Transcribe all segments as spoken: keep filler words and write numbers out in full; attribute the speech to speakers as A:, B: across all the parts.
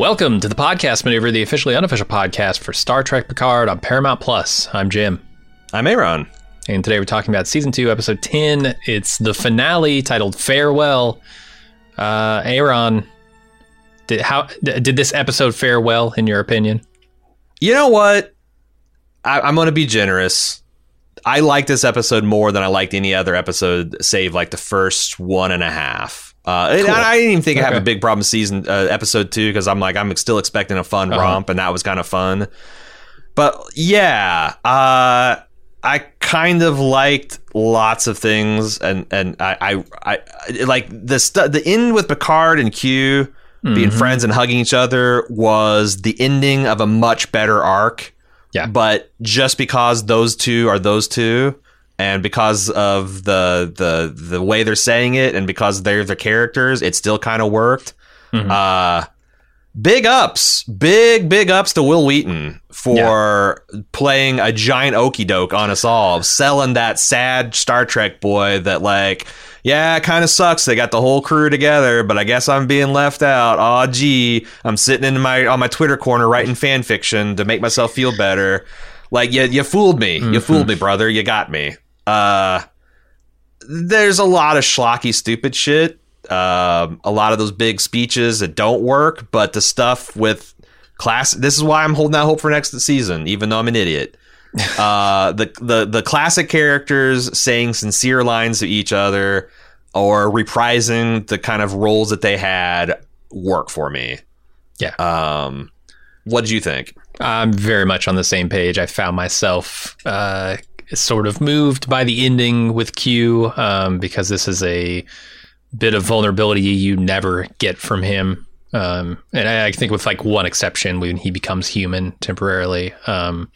A: Welcome to the Podcast Maneuver, the officially unofficial podcast for Star Trek Picard on Paramount Plus. I'm Jim.
B: I'm Aaron.
A: And today we're talking about Season two, Episode ten. It's the finale titled Farewell. Uh, Aaron, did, how, did this episode fare well, in your opinion?
B: You know what? I, I'm going to be generous. I like this episode more than I liked any other episode, save like the first one and a half. Uh, cool. I, I didn't even think okay. I have a big problem with season uh, episode two because I'm like I'm still expecting a fun uh-huh. romp, and that was kind of fun. But yeah, uh, I kind of liked lots of things, and and I I, I like the stu- the end with Picard and Q mm-hmm. being friends and hugging each other was the ending of a much better arc.
A: Yeah,
B: but just because those two are those two. And because of the the the way they're saying it, and because they're the characters, it still kind of worked. Mm-hmm. Uh, big ups, big big ups to Will Wheaton for yeah. playing a giant okie doke on us all, selling that sad Star Trek boy that like, yeah, it kind of sucks. They got the whole crew together, but I guess I'm being left out. Aw, gee, I'm sitting in my on my Twitter corner writing fan fiction to make myself feel better. Like you, you fooled me. Mm-hmm. You fooled me, brother. You got me. Uh, there's a lot of schlocky, stupid shit. Um, a lot of those big speeches that don't work, but the stuff with class. This is why I'm holding out hope for next season, even though I'm an idiot. uh, the the the classic characters saying sincere lines to each other or reprising the kind of roles that they had work for me.
A: Yeah.
B: Um, what did you think?
A: I'm very much on the same page. I found myself uh. sort of moved by the ending with Q um, because this is a bit of vulnerability you never get from him. Um, and I, I think with like one exception when he becomes human temporarily. Um,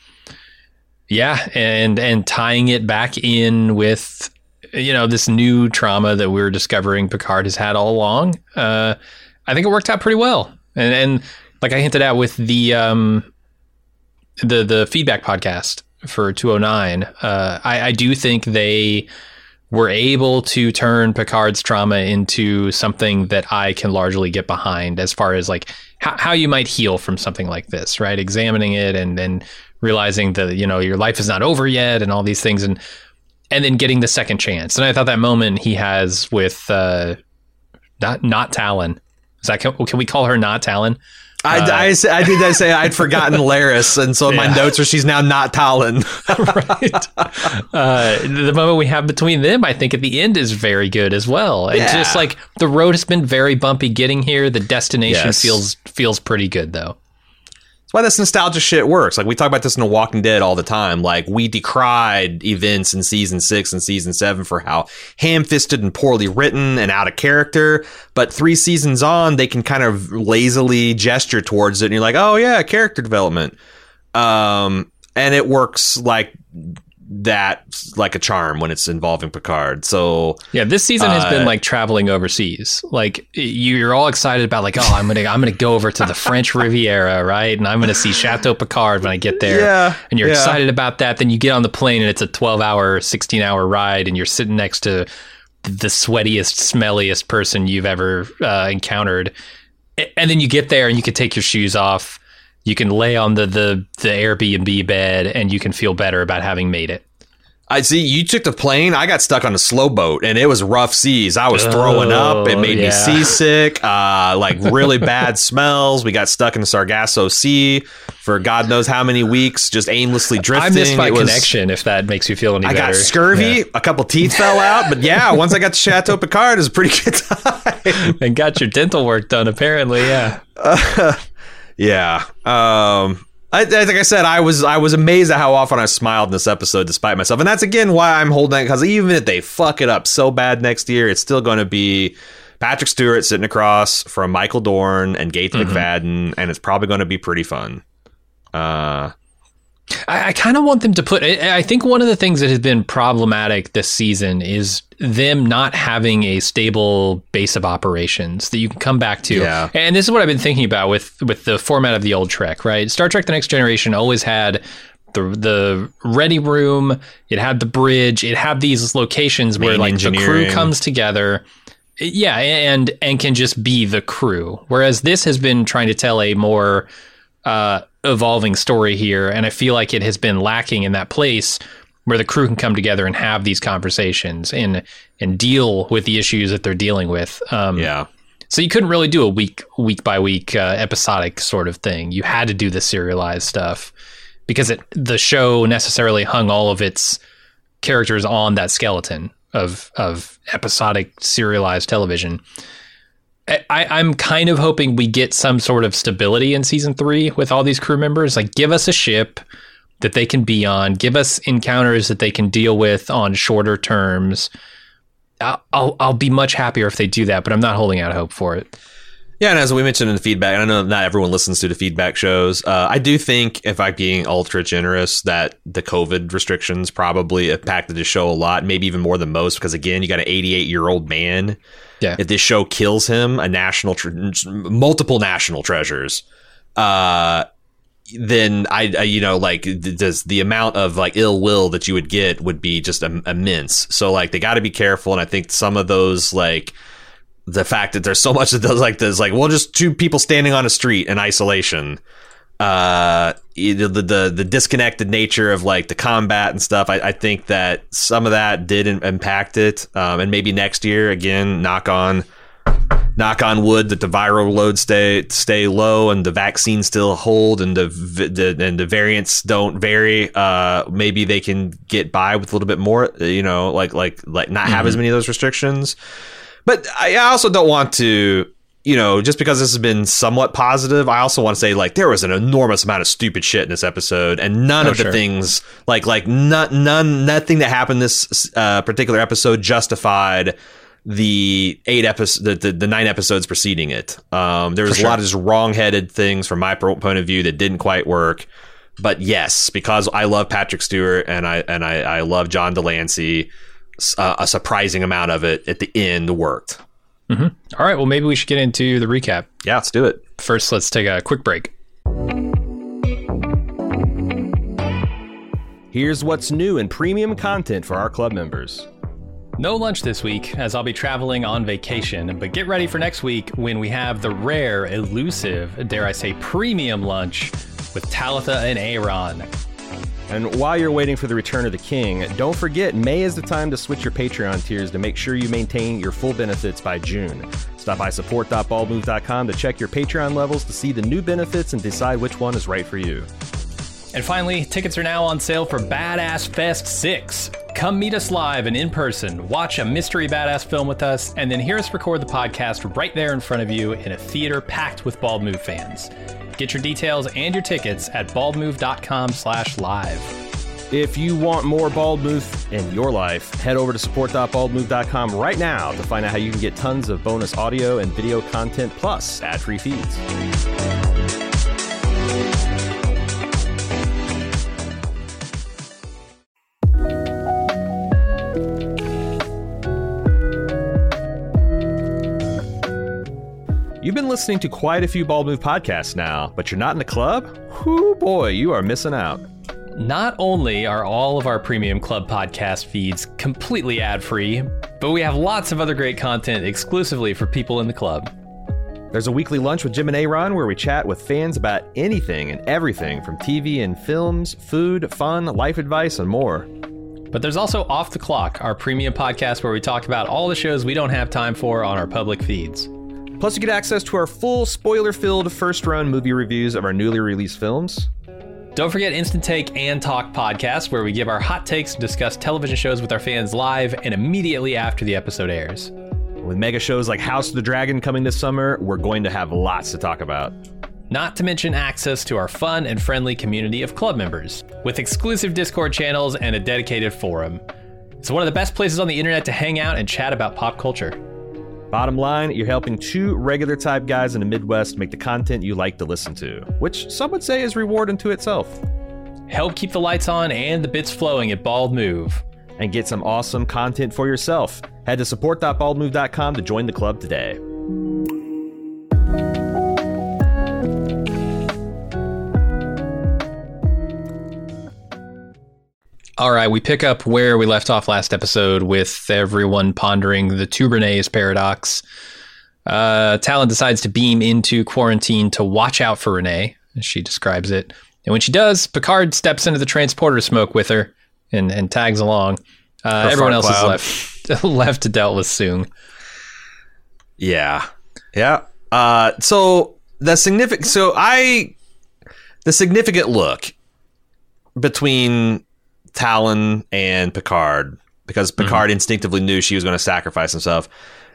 A: yeah. And, and tying it back in with, you know, this new trauma that we're discovering Picard has had all along. Uh, I think it worked out pretty well. And, and like I hinted at with the, um, the, the feedback podcast for two oh nine, uh, I, I do think they were able to turn Picard's trauma into something that I can largely get behind as far as like how, how you might heal from something like this, right? Examining it and then realizing that, you know, your life is not over yet and all these things, and and then getting the second chance. And I thought that moment he has with uh, not not Talon. Is that, can, can we call her not Talon?
B: I, uh, I, I did I say I'd forgotten Laris, and so yeah. my notes are she's now not Talon.
A: Right. Uh, the moment we have between them, I think at the end is very good as well. And yeah. just like the road has been very bumpy getting here, the destination yes. feels feels pretty good though.
B: That's why this nostalgia shit works. Like we talk about this in The Walking Dead all the time. Like we decried events in season six and season seven for how ham-fisted and poorly written and out of character. But three seasons on, they can kind of lazily gesture towards it. And you're like, oh yeah, character development. Um, and it works like that, like a charm when it's involving Picard. So
A: yeah, this season has uh, been like traveling overseas. Like you're all excited about like, oh, I'm gonna I'm gonna go over to the French Riviera, right? And I'm gonna see Chateau Picard when I get there.
B: Yeah,
A: and you're
B: yeah.
A: excited about that. Then you get on the plane and it's a twelve hour, sixteen hour ride, and you're sitting next to the sweatiest, smelliest person you've ever uh, encountered. And then you get there and you can take your shoes off. You can lay on the, the, the Airbnb bed and you can feel better about having made it.
B: I see you took the plane. I got stuck on a slow boat and it was rough seas. I was oh, throwing up. It made yeah. me seasick. Uh, like really bad smells. We got stuck in the Sargasso Sea for God knows how many weeks, just aimlessly drifting.
A: I missed my
B: it was,
A: connection, if that makes you feel any
B: I
A: better.
B: I got scurvy. Yeah. A couple teeth fell out. But yeah, once I got to Chateau Picard, it was a pretty good time.
A: And got your dental work done, apparently. Yeah.
B: Uh, Yeah. Um, I, like I said, I was I was amazed at how often I smiled in this episode despite myself. And that's, again, why I'm holding it. Because even if they fuck it up so bad next year, it's still going to be Patrick Stewart sitting across from Michael Dorn and Gates mm-hmm. McFadden. And it's probably going to be pretty fun. Uh,
A: I, I kind of want them to put... I, I think one of the things that has been problematic this season is them not having a stable base of operations that you can come back to.
B: Yeah.
A: And this is what I've been thinking about with with the format of the old Trek, right? Star Trek The Next Generation always had the the ready room, it had the bridge, it had these locations where like the crew comes together Yeah, and and can just be the crew. Whereas this has been trying to tell a more uh, evolving story here, and I feel like it has been lacking in that place where the crew can come together and have these conversations and and deal with the issues that they're dealing with. Um,
B: yeah.
A: So you couldn't really do a week week by week uh, episodic sort of thing. You had to do the serialized stuff because it the show necessarily hung all of its characters on that skeleton of of episodic serialized television. I, I'm kind of hoping we get some sort of stability in season three with all these crew members. Like, give us a ship that they can be on. Give us encounters that they can deal with on shorter terms. I'll, I'll, I'll be much happier if they do that, but I'm not holding out hope for it.
B: Yeah, and as we mentioned in the feedback, and I know not everyone listens to the feedback shows. Uh, I do think, if I'm being ultra generous, that the COVID restrictions probably impacted the show a lot, maybe even more than most, because again, you got an eighty-eight-year-old man.
A: Yeah.
B: If this show kills him, a national, tre- multiple national treasures, uh, then I, I, you know, like, does the amount of like ill will that you would get would be just im- immense. So like, they got to be careful, and I think some of those like. The fact that there's so much that does like this, like, well, just two people standing on a street in isolation, uh, the, the, the disconnected nature of like the combat and stuff. I, I think that some of that did impact it. Um, and maybe next year, again, knock on, knock on wood, that the viral load stay, stay low and the vaccines still hold and the, the, and the variants don't vary. Uh, maybe they can get by with a little bit more, you know, like, like, like not have mm-hmm. as many of those restrictions. But I also don't want to, you know, just because this has been somewhat positive, I also want to say, like, there was an enormous amount of stupid shit in this episode, and none oh, of the sure. things, like, like none, none, nothing that happened this uh, particular episode justified the eight episodes, the, the, the nine episodes preceding it. Um, there was sure. a lot of just wrong-headed things from my point of view that didn't quite work. But yes, because I love Patrick Stewart and I and I, I love John Delancey. Uh, a surprising amount of it at the end worked.
A: Mm-hmm. All right. Well, maybe we should get into the recap.
B: Yeah, let's do it.
A: First, let's take a quick break.
C: Here's what's new in premium content for our club members.
A: No lunch this week, as I'll be traveling on vacation, but get ready for next week when we have the rare, elusive, dare I say, premium lunch with Talitha and Aaron.
C: And while you're waiting for the return of the king, don't forget May is the time to switch your Patreon tiers to make sure you maintain your full benefits by June. Stop by support dot bald move dot com to check your Patreon levels to see the new benefits and decide which one is right for you.
A: And finally, tickets are now on sale for Badass Fest six. Come meet us live and in person, watch a mystery badass film with us, and then hear us record the podcast right there in front of you in a theater packed with Bald Move fans. Get your details and your tickets at bald move dot com slash live.
C: If you want more Bald Move in your life, head over to support dot bald move dot com right now to find out how you can get tons of bonus audio and video content plus ad-free feeds. You've been listening to quite a few Bald Move podcasts now, but you're not in the club? Whoo boy, you are missing out.
A: Not only are all of our premium club podcast feeds completely ad-free, but we have lots of other great content exclusively for people in the club.
C: There's a weekly lunch with Jim and Aaron where we chat with fans about anything and everything from T V and films, food, fun, life advice, and more.
A: But there's also Off the Clock, our premium podcast where we talk about all the shows we don't have time for on our public feeds.
C: Plus, you get access to our full spoiler-filled first-run movie reviews of our newly released films.
A: Don't forget Instant Take and Talk podcasts, where we give our hot takes and discuss television shows with our fans live and immediately after the episode airs.
C: With mega shows like House of the Dragon coming this summer, we're going to have lots to talk about.
A: Not to mention access to our fun and friendly community of club members, with exclusive Discord channels and a dedicated forum. It's one of the best places on the internet to hang out and chat about pop culture.
C: Bottom line, you're helping two regular type guys in the Midwest make the content you like to listen to, which some would say is reward unto itself.
A: Help keep the lights on and the bits flowing at Bald Move.
C: And get some awesome content for yourself. Head to support dot bald move dot com to join the club today.
A: All right, we pick up where we left off last episode with everyone pondering the two Renees paradox. Uh, Talon decides to beam into quarantine to watch out for Renee, as she describes it. And when she does, Picard steps into the transporter smoke with her and, and tags along. Uh, everyone else cloud. is left left to deal with Soong.
B: Yeah. Yeah. Uh, so the significant, so I, the significant look between Talon and Picard, because Picard mm-hmm. instinctively knew she was going to sacrifice himself.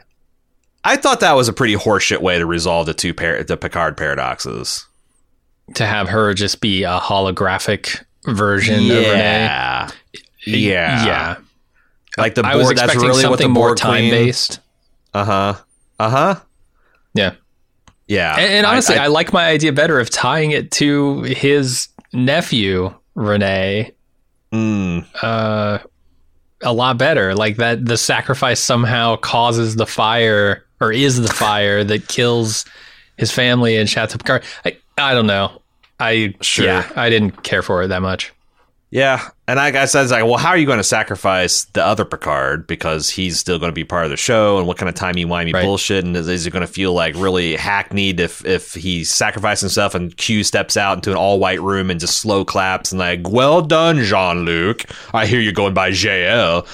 B: I thought that was a pretty horseshit way to resolve the two par- the Picard paradoxes.
A: To have her just be a holographic version
B: yeah.
A: of Renee.
B: Yeah. Yeah.
A: Yeah.
B: Like the Borg,
A: I was expecting
B: that's really
A: something
B: what the
A: more
B: Borg
A: time based.
B: Uh huh. Uh huh.
A: Yeah.
B: Yeah.
A: And, and honestly, I,
B: I,
A: I like my idea better of tying it to his nephew, Renee.
B: Mm.
A: Uh, a lot better. Like that, the sacrifice somehow causes the fire, or is the fire that kills his family and Chateau Picard. I, I don't know. I
B: sure.
A: Yeah, I didn't care for it that much.
B: Yeah, and I guess I was like, well, how are you going to sacrifice the other Picard, because he's still going to be part of the show, and what kind of timey-wimey right. bullshit, and is, is it going to feel like really hackneyed if if he sacrifices himself and Q steps out into an all-white room and just slow claps and like, well done, Jean-Luc. I hear you going by J L.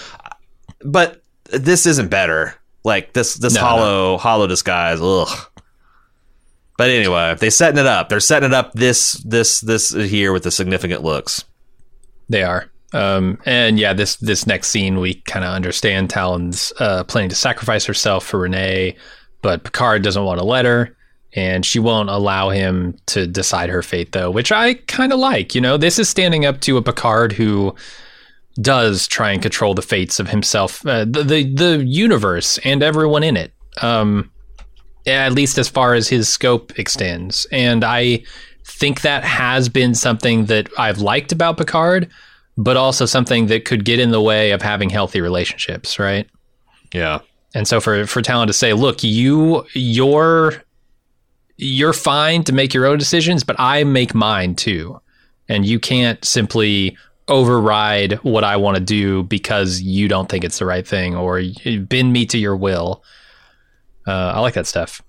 B: But this isn't better. Like, this this no, hollow, no. hollow disguise, ugh. But anyway, they're setting it up. They're setting it up this this this here with the significant looks.
A: They are. Um, and yeah, this this next scene, we kind of understand Talon's uh, planning to sacrifice herself for Renee, but Picard doesn't want to let her, and she won't allow him to decide her fate, though, which I kind of like. You know, this is standing up to a Picard who does try and control the fates of himself, uh, the, the the universe, and everyone in it, um, at least as far as his scope extends. And I think that has been something that I've liked about Picard, but also something that could get in the way of having healthy relationships, right?
B: Yeah.
A: And so for for Talon to say, look, you you're you're fine to make your own decisions, but I make mine too. And you can't simply override what I want to do because you don't think it's the right thing, or bend me to your will. Uh, I like that stuff.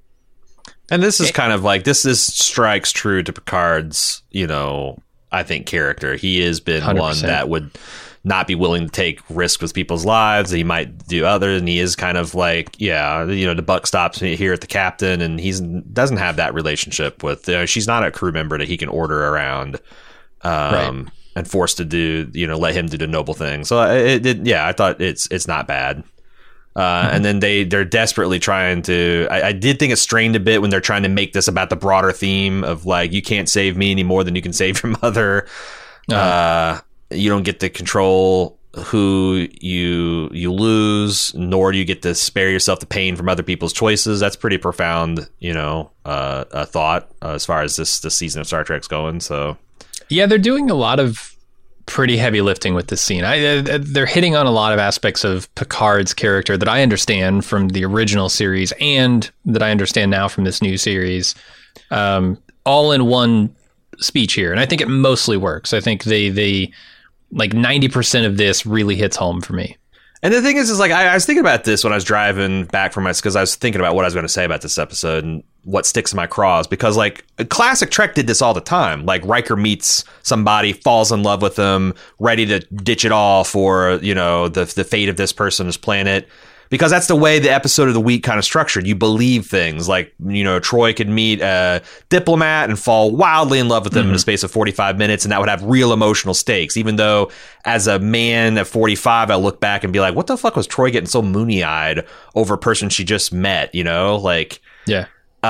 B: And this is kind of like, this is strikes true to Picard's, you know, I think character. He has been one hundred percent that would not be willing to take risks with people's lives. He might do other, and he is kind of like, yeah, you know, the buck stops here at the captain, and he's doesn't have that relationship with, you know, she's not a crew member that he can order around um, right. and force to do, you know, let him do the noble thing. So it, it yeah, I thought it's it's not bad. Uh, mm-hmm. And then they, they're desperately trying to... I, I did think it strained a bit when they're trying to make this about the broader theme of, like, you can't save me any more than you can save your mother. Uh-huh. Uh, you don't get to control who you you lose, nor do you get to spare yourself the pain from other people's choices. That's pretty profound, you know, uh, a thought uh, as far as this, this season of Star Trek's going, so...
A: Yeah, they're doing a lot of pretty heavy lifting with this scene. I, they're hitting on a lot of aspects of Picard's character that I understand from the original series and that I understand now from this new series, um, all in one speech here. And I think it mostly works. I think they, they like ninety percent of this really hits home for me.
B: And the thing is, is like, I, I was thinking about this when I was driving back from my, because I was thinking about what I was going to say about this episode and what sticks in my craws, because like classic Trek did this all the time. Like Riker meets somebody, falls in love with them, ready to ditch it all for, you know, the the fate of this person's planet. Because that's the way the episode of the week kind of structured. You believe things like, you know, Troy could meet a diplomat and fall wildly in love with him mm-hmm. in the space of forty-five minutes. And that would have real emotional stakes, even though as a man at forty-five, I look back and be like, what the fuck was Troy getting so moony eyed over a person she just met? You know, like,
A: yeah.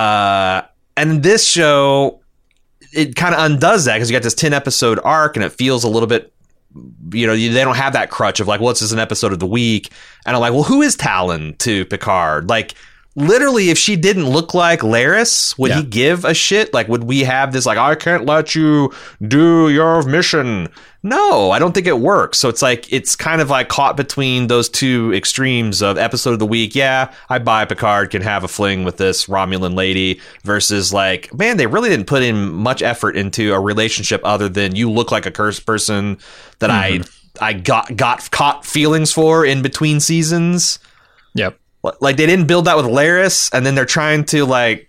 B: Uh, and this show, it kind of undoes that because you got this ten episode arc and it feels a little bit, you know, they don't have that crutch of like, well, it's just an episode of the week. And I'm like, well, who is Talon to Picard? Like, literally, if she didn't look like Laris, would yeah. he give a shit? Like, would we have this, like, I can't let you do your mission? No, I don't think it works. So it's like, it's kind of like caught between those two extremes of episode of the week. Yeah, I buy Picard can have a fling with this Romulan lady versus like, man, they really didn't put in much effort into a relationship other than you look like a cursed person that mm-hmm. I I got got caught feelings for in between seasons.
A: Yep.
B: Like they didn't build that with Laris, and then they're trying to like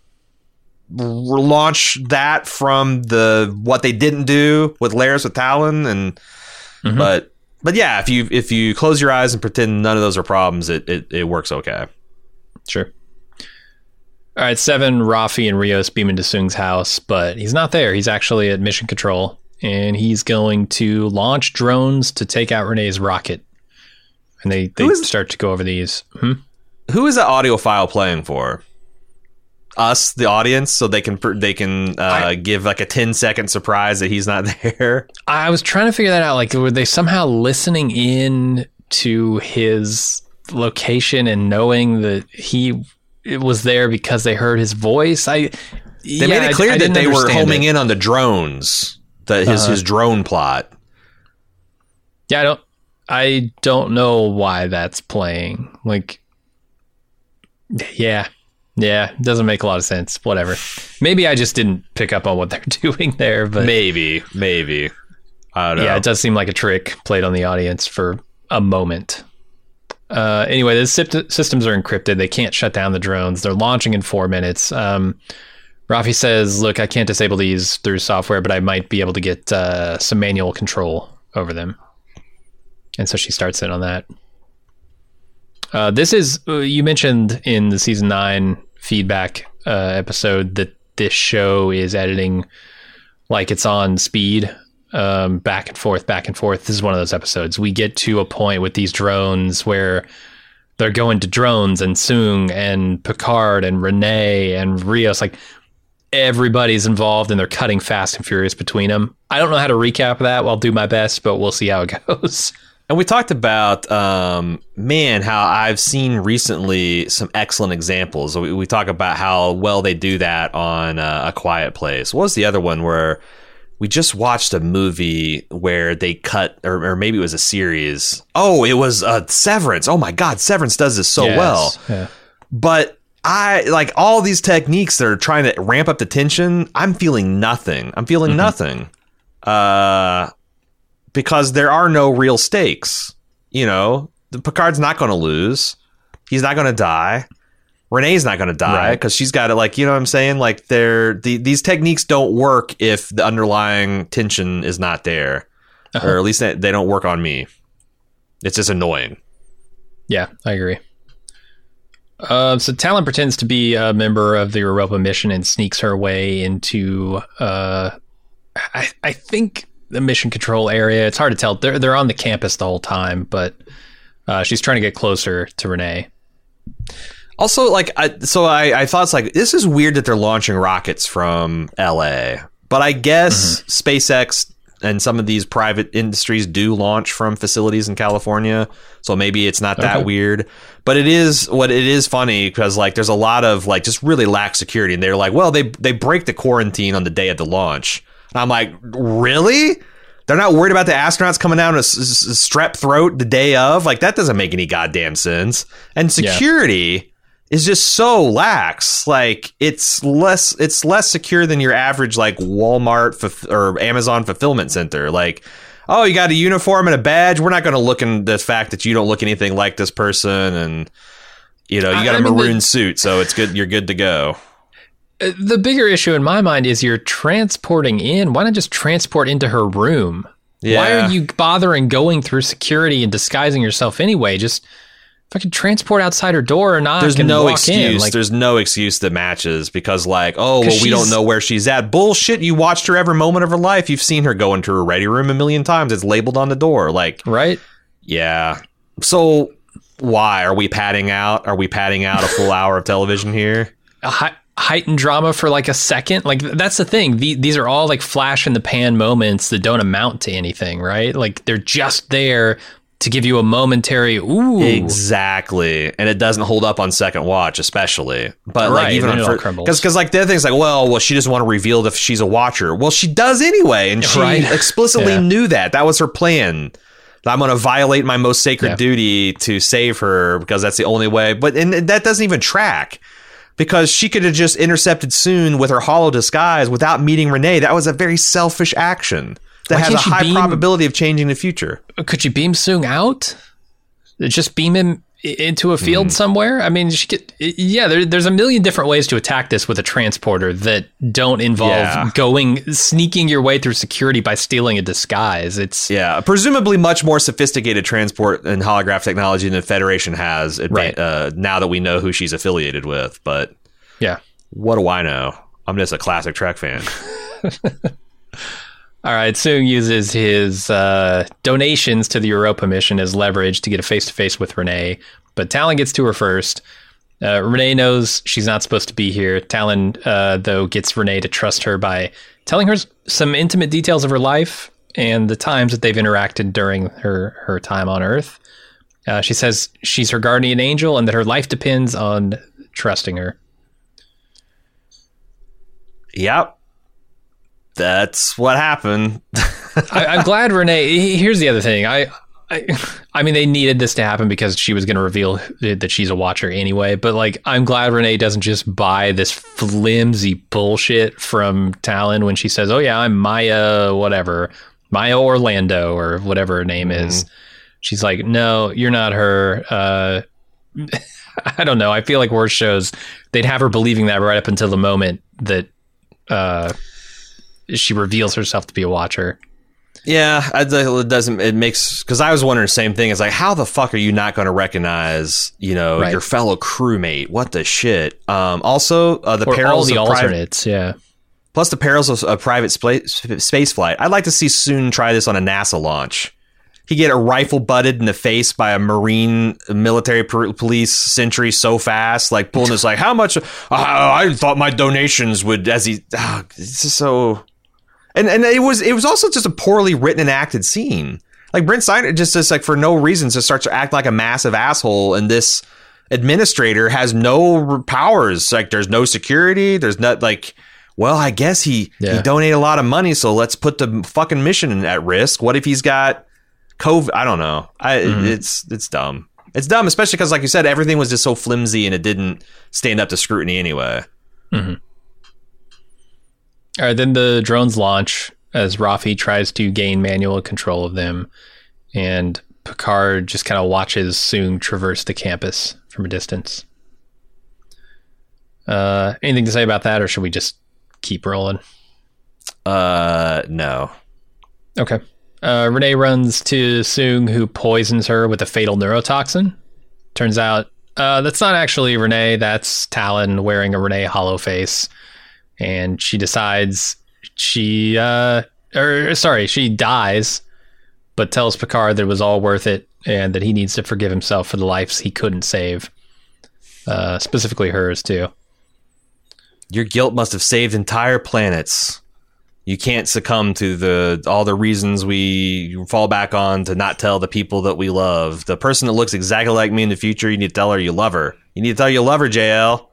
B: relaunch that from the what they didn't do with Laris with Talon, and mm-hmm. but but yeah, if you if you close your eyes and pretend none of those are problems, it it, it works okay.
A: Sure. All right, seven, Rafi and Rios beam into Sung's house, but he's not there. He's actually at mission control, and he's going to launch drones to take out Renee's rocket. And they, they is, start to go over these. Hmm?
B: Who is that audio file playing for? Us, the audience, so they can they can uh, I, give like a ten second surprise that he's not there.
A: I was trying to figure that out. Like, were they somehow listening in to his location and knowing that he... it was there because they heard his voice? I
B: They
A: yeah,
B: made it clear
A: I, I
B: that they were homing
A: it.
B: in on the drones, the, his, uh, his drone plot.
A: Yeah, I don't I don't know why that's playing. Like, yeah. Yeah, doesn't make a lot of sense. Whatever. Maybe I just didn't pick up on what they're doing there, but
B: maybe, maybe. I don't know.
A: Yeah, it does seem like a trick played on the audience for a moment. Uh, anyway, the systems are encrypted. They can't shut down the drones. They're launching in four minutes. Um, Rafi says, look, I can't disable these through software, but I might be able to get uh, some manual control over them. And so she starts in on that. Uh, this is, uh, you mentioned in the season nine feedback uh, episode that this show is editing like it's on speed. Um, back and forth, back and forth. This is one of those episodes. We get to a point with these drones where they're going to drones and Sung and Picard and Renee and Rios. Like, everybody's involved and they're cutting fast and furious between them. I don't know how to recap that. Well, I'll do my best, but we'll see how it goes.
B: And we talked about, um, man, how I've seen recently some excellent examples. We, we talk about how well they do that on uh, A Quiet Place. What was the other one where... we just watched a movie where they cut, or, or maybe it was a series. Oh, it was uh, Severance. Oh my God, Severance does this so
A: yes.
B: well.
A: Yeah.
B: But I like all these techniques that are trying to ramp up the tension. I'm feeling nothing. I'm feeling mm-hmm. nothing. Uh, because there are no real stakes. You know, the Picard's not going to lose. He's not going to die. Renee's not going to die because right. she's got it. Like, you know what I'm saying? Like, they're the, these techniques don't work if the underlying tension is not there, uh-huh. or at least they, they don't work on me. It's just annoying.
A: Yeah, I agree. Uh, so Talon pretends to be a member of the Europa mission and sneaks her way into, uh, I, I think the mission control area. It's hard to tell. They're they're on the campus the whole time, but uh, she's trying to get closer to Renee.
B: Also, like, I, so I, I thought it's like, this is weird that they're launching rockets from L A, but I guess mm-hmm. SpaceX and some of these private industries do launch from facilities in California. So maybe it's not that okay. weird, but it is what it is funny because like, there's a lot of like, just really lax security. And they're like, well, they, they break the quarantine on the day of the launch. And I'm like, really? They're not worried about the astronauts coming down with a strep throat the day of? Like, that doesn't make any goddamn sense. And security... yeah. is just so lax. Like, it's less it's less secure than your average like Walmart f- or Amazon fulfillment center. Like, oh, you got a uniform and a badge. We're not going to look in the fact that you don't look anything like this person, and you know you got I, a I maroon mean, the, suit, so it's good. You're good to go.
A: The bigger issue in my mind is you're transporting in. Why not just transport into her room? Yeah. Why are you bothering going through security and disguising yourself anyway? Just if I could transport outside her door or not,
B: there's no
A: walk
B: excuse.
A: In. Like,
B: there's no excuse that matches because, like, oh, well, we don't know where she's at. Bullshit. You watched her every moment of her life. You've seen her go into her ready room a million times. It's labeled on the door. Like,
A: right?
B: Yeah. So why are we padding out? Are we padding out a full hour of television here?
A: A hi- heightened drama for like a second. Like, that's the thing. The, these are all like flash in the pan moments that don't amount to anything, right? Like, they're just there to give you a momentary ooh.
B: Exactly. And it doesn't hold up on second watch, especially. But
A: right,
B: like even on
A: first,
B: because because like the other thing's like, well, well, she doesn't want to reveal if she's a watcher. Well, she does anyway, and she
A: right.
B: explicitly
A: yeah.
B: knew that. That was her plan. I'm going to violate my most sacred yeah. duty to save her because that's the only way. But and that doesn't even track. Because she could have just intercepted Soon with her hollow disguise without meeting Renee. That was a very selfish action. that
A: Why
B: has
A: can't
B: a
A: she
B: high
A: beam-
B: probability of changing the future.
A: Could you beam Soong out? Just beam him i- into a field
B: Mm.
A: somewhere? I mean, she could, yeah, there, there's a million different ways to attack this with a transporter that don't involve
B: Yeah.
A: going, sneaking your way through security by stealing a disguise. It's
B: Yeah, presumably much more sophisticated transport and holograph technology than the Federation has. adva-
A: Right.
B: Uh, now that we know who she's affiliated with, but
A: yeah.
B: what do I know? I'm just a classic Trek fan.
A: All right, Soong uses his uh, donations to the Europa mission as leverage to get a face-to-face with Renee, but Talon gets to her first. Uh, Renee knows she's not supposed to be here. Talon, uh, though, gets Renee to trust her by telling her s- some intimate details of her life and the times that they've interacted during her, her time on Earth. Uh, she says she's her guardian angel and that her life depends on trusting her.
B: Yep. That's what happened.
A: I, I'm glad Renee. Here's the other thing. I, I, I mean, they needed this to happen because she was going to reveal that she's a Watcher anyway. But like, I'm glad Renee doesn't just buy this flimsy bullshit from Talon when she says, "Oh yeah, I'm Maya, whatever, Maya Orlando or whatever her name
B: Mm-hmm.
A: is." She's like, "No, you're not her." Uh, I don't know. I feel like worse shows they'd have her believing that right up until the moment that uh, she reveals herself to be a Watcher.
B: Yeah, I, it doesn't. It makes because I was wondering the same thing. It's like, how the fuck are you not going to recognize, you know,
A: Right.
B: your fellow crewmate? What the shit? Um, also, uh, the
A: Or all
B: perils
A: the
B: of private,
A: alternates, yeah.
B: plus the perils of a private spa- space flight. I'd like to see Soong try this on a NASA launch. He get a rifle butted in the face by a Marine military per- police sentry so fast, like pulling this, like, how much? Uh, I thought my donations would, as he, uh, it's just so. And and it was it was also just a poorly written and acted scene. Like Brent Spiner just just like for no reason just starts to act like a massive asshole, and this administrator has no powers. Like there's no security. There's not like, well, I guess he
A: Yeah.
B: he donated a lot of money, so let's put the fucking mission at risk. What if he's got COVID? I don't know. I
A: Mhm.
B: it's it's dumb. It's dumb, especially because like you said, everything was just so flimsy and it didn't stand up to scrutiny anyway.
A: Mm-hmm. All right, then the drones launch as Rafi tries to gain manual control of them, and Picard just kind of watches Soong traverse the campus from a distance. Uh, anything to say about that, or should we just keep rolling?
B: Uh, no.
A: Okay. Uh, Renee runs to Soong, who poisons her with a fatal neurotoxin. Turns out uh, that's not actually Renee. That's Talon wearing a Renee hollow face. And she decides she, uh, or sorry, she dies, but tells Picard that it was all worth it and that he needs to forgive himself for the lives he couldn't save. Uh, specifically hers, too.
B: Your guilt must have saved entire planets. You can't succumb to the all the reasons we fall back on to not tell the people that we love. The person that looks exactly like me in the future, you need to tell her you love her. You need to tell her you love her, J L.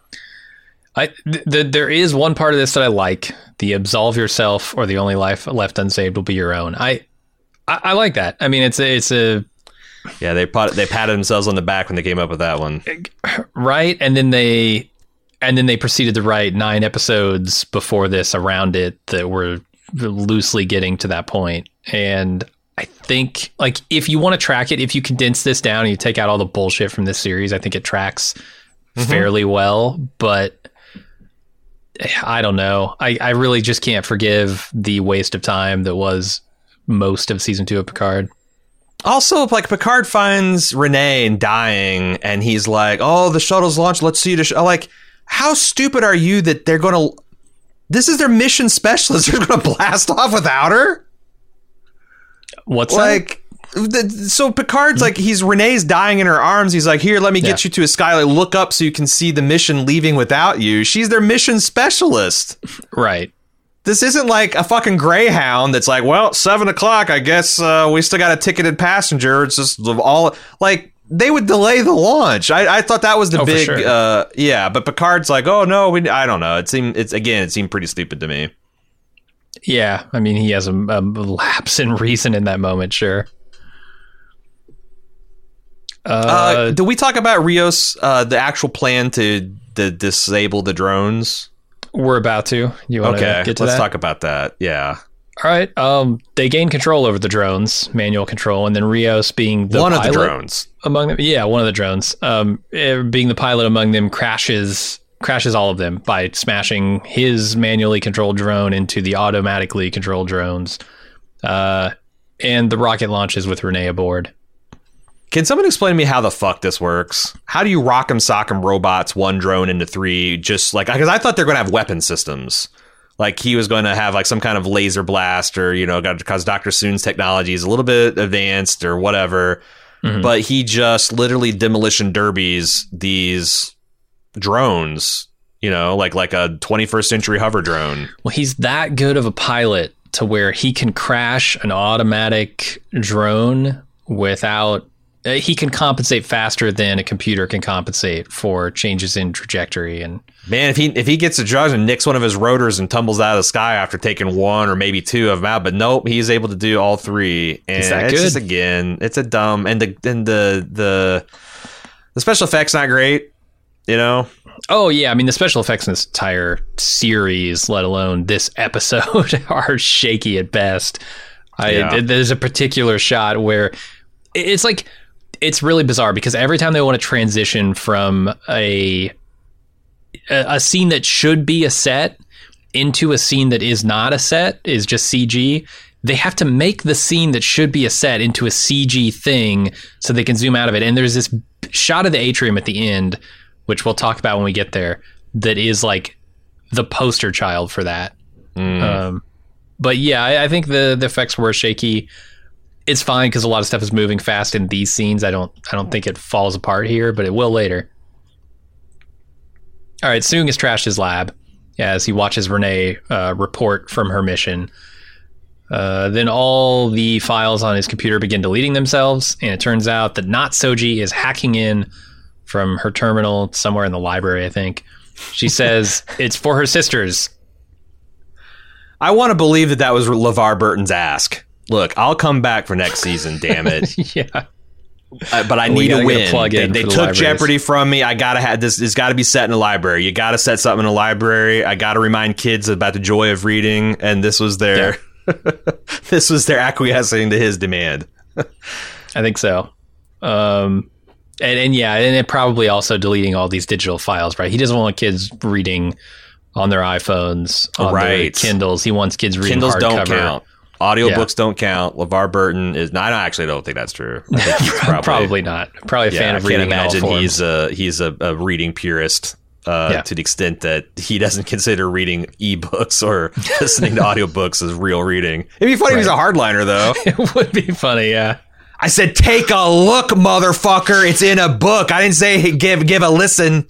A: I th- th- there is one part of this that I like. The absolve yourself, or the only life left unsaved will be your own. I, I, I like that. I mean, it's a, it's a
B: Yeah, they pat, they patted themselves on the back when they came up with that one.
A: right, and then they, and then they proceeded to write nine episodes before this around it that were loosely getting to that point. And I think, like, if you want to track it, if you condense this down and you take out all the bullshit from this series, I think it tracks
B: Mm-hmm.
A: fairly well. But I don't know. I, I really just can't forgive the waste of time that was most of season two of Picard.
B: Also, like Picard finds Renee and dying, and he's like, "Oh, the shuttle's launched. Let's see the sh-. Like, how stupid are you that they're going to? This is their mission specialist. They're going to blast off without her.
A: What's
B: Like, the, so Picard's like, he's Renee's dying in her arms. He's like, here, let me get
A: Yeah.
B: you to a skylight. Look up so you can see the mission leaving without you. She's their mission specialist.
A: that? Right.
B: This isn't like a fucking Greyhound that's like, well, seven o'clock. I guess uh, we still got a ticketed passenger. It's just all like they would delay the launch. I, I thought that was the
A: Oh, for
B: big,
A: sure.
B: uh, yeah. But Picard's like, oh no, we. I don't know. It seemed it's again, it seemed pretty stupid to me.
A: Yeah. I mean, he has a, a lapse in reason in that moment. Sure. Uh,
B: Uh, do we talk about Rios, uh, the actual plan to, to disable the drones?
A: we're about to. You want to
B: Okay,
A: get to
B: let's
A: that?
B: talk about that. Yeah.
A: All right. Um, they gain control over the drones, manual control, and then Rios being the
B: one
A: pilot
B: of the drones
A: among them. Yeah, one of the drones. Um, eh, being the pilot among them crashes crashes all of them by smashing his manually controlled drone into the automatically controlled drones. Uh, and the rocket launches with Renee aboard.
B: Can someone explain to me how the fuck this works? How do you rock'em sock'em robots one drone into three? Just like, because I thought they're going to have weapon systems. Like he was going to have like some kind of laser blast or, you know, because Doctor Soon's technology is a little bit advanced or whatever. Mm-hmm. But he just literally demolition derbies these drones, you know, like like a twenty-first century hover drone.
A: Well, he's that good of a pilot to where he can crash an automatic drone without... Uh, he can compensate faster than a computer can compensate for changes in trajectory. And
B: man, if he if he gets a drug and nicks one of his rotors and tumbles out of the sky after taking one or maybe two of them out, but nope, he's able to do all three. And
A: is that
B: it's
A: good?
B: Just, again, it's a dumb and the and the the the special effects not great, you know.
A: Oh yeah, I mean the special effects in this entire series, let alone this episode, are shaky at best. I
B: yeah.
A: There's a particular shot where it's like. It's really bizarre because every time they want to transition from a a scene that should be a set into a scene that is not a set, is just C G, they have to make the scene that should be a set into a C G thing so they can zoom out of it. And there's this shot of the atrium at the end, which we'll talk about when we get there, that is like the poster child for that. Mm. Um, but yeah, I, I think the, the effects were shaky. It's fine because a lot of stuff is moving fast in these scenes. I don't I don't think it falls apart here, but it will later. All right, Soong has trashed his lab as he watches Renee uh, report from her mission. Uh, then all the files on his computer begin deleting themselves, and it turns out that Not Soji is hacking in from her terminal somewhere in the library, I think. She says it's for her sisters.
B: I want to believe that that was LeVar Burton's ask. Look, I'll come back for next season, damn it.
A: yeah.
B: Uh, but I
A: we
B: need to win.
A: Plug
B: they
A: in
B: they
A: the
B: took
A: libraries.
B: Jeopardy from me. I gotta have this. It's got to be set in a library. You got to set something in a library. I got to remind kids about the joy of reading. And this was their, yeah. this was their acquiescing to his demand.
A: I think so. Um, and, and yeah, and it probably also deleting all these digital files, right? He doesn't want kids reading on their iPhones, on
B: right.
A: their Kindles. He wants kids reading
B: Kindles
A: hardcover.
B: don't count. Audiobooks yeah. don't count. LeVar Burton is not. I actually don't think that's true. I think he's probably,
A: probably not. Probably a
B: yeah,
A: fan of
B: I
A: reading.
B: I can't
A: in all
B: imagine he's
A: forms.
B: a he's a, a reading purist uh,
A: yeah.
B: to the extent that he doesn't consider reading ebooks or listening to audiobooks as real reading. It'd be funny right. if he's a hardliner, though.
A: It would be funny, yeah.
B: I said, take a look, motherfucker. It's in a book. I didn't say give give a listen.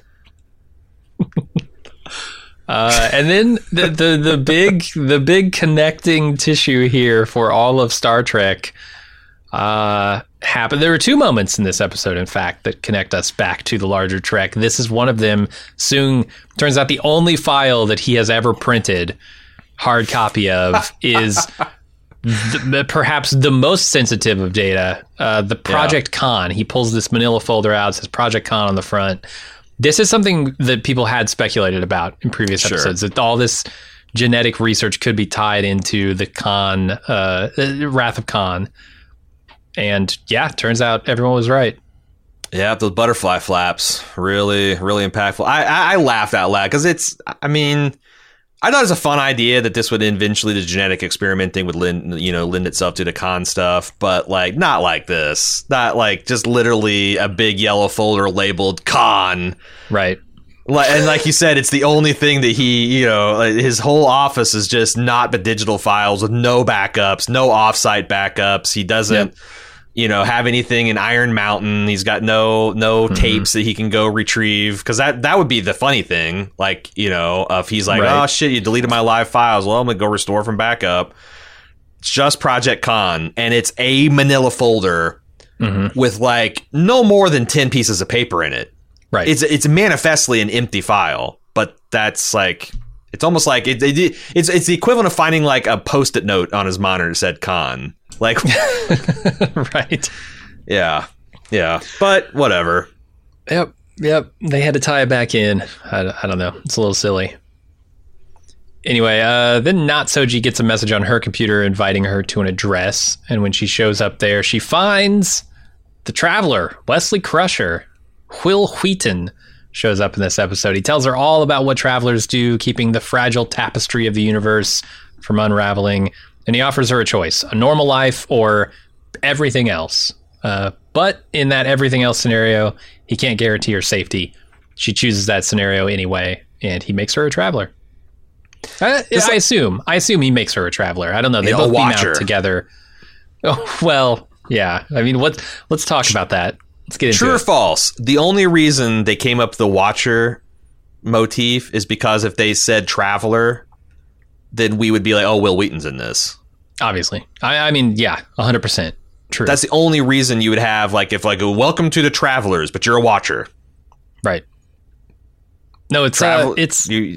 A: Uh, and then the, the the big the big connecting tissue here for all of Star Trek uh, happened. There were two moments in this episode, in fact, that connect us back to the larger Trek. This is one of them. Soong, turns out the only file that he has ever printed hard copy of is the, perhaps the most sensitive of data. Uh, the Project yeah. Con. He pulls this manila folder out, says Project Con on the front. This is something that people had speculated about in previous sure. episodes, that all this genetic research could be tied into the Khan, uh, Wrath of Khan. And yeah, turns out everyone was right.
B: Yeah, those butterfly flaps, really, really impactful. I, I, I laughed out loud because it's, I mean, I thought it was a fun idea that this would eventually, the genetic experimenting would lend, you know, lend itself to the Khan stuff, but like not like this, not like just literally a big yellow folder labeled Khan,
A: right?
B: Like, and like you said, it's the only thing that he, you know, his whole office is just not but digital files with no backups, no offsite backups. He doesn't. Yep. You know, have anything in Iron Mountain. He's got no no mm-hmm. tapes that he can go retrieve, because that that would be the funny thing. Like, you know, if he's like, right. oh shit, you deleted my live files. Well, I'm gonna go restore from backup. It's just Project Con, and it's a manila folder mm-hmm. with like no more than ten pieces of paper in it.
A: Right.
B: It's it's manifestly an empty file, but that's like, it's almost like it, it, it's it's the equivalent of finding like a Post-it note on his monitor that said Con. Like,
A: right.
B: Yeah. Yeah. But whatever.
A: Yep. Yep. They had to tie it back in. I, I don't know. It's a little silly. Anyway, uh, then Not Soji gets a message on her computer inviting her to an address. And when she shows up there, she finds the Traveler, Wesley Crusher. Will Wheaton shows up in this episode. He tells her all about what Travelers do, keeping the fragile tapestry of the universe from unraveling. And he offers her a choice, a normal life or everything else. Uh, but in that everything else scenario, he can't guarantee her safety. She chooses that scenario anyway, and he makes her a Traveler. I, I assume. I assume he makes her a Traveler. I don't know. They both beam out together. Oh, well, yeah. I mean, what? Let's talk about that. Let's get into
B: True
A: it.
B: or false? The only reason they came up with the Watcher motif is because if they said Traveler, then we would be like, oh, Will Wheaton's in this.
A: Obviously. I, I mean, yeah, one hundred percent. True.
B: That's the only reason you would have, like, if, like, a welcome to the Travelers, but you're a Watcher.
A: Right. No, it's,
B: Travel-
A: uh, it's...
B: You,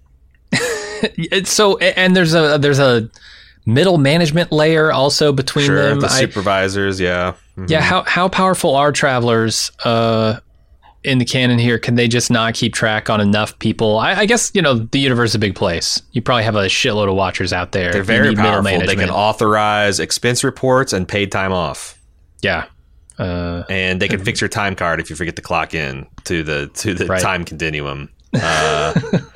A: It's so, and there's a there's a middle management layer also between
B: sure,
A: them.
B: the
A: I,
B: supervisors, yeah. Mm-hmm.
A: yeah, how how powerful are Travelers uh, in the canon here? Can they just not keep track on enough people? I, I guess, you know, the universe is a big place. You probably have a shitload of Watchers out there.
B: They're
A: You
B: very
A: need middle
B: powerful. They
A: management.
B: can authorize expense reports and paid time off.
A: Yeah. Uh,
B: And they can fix your time card if you forget to clock in to the to the
A: Right.
B: time continuum. Uh,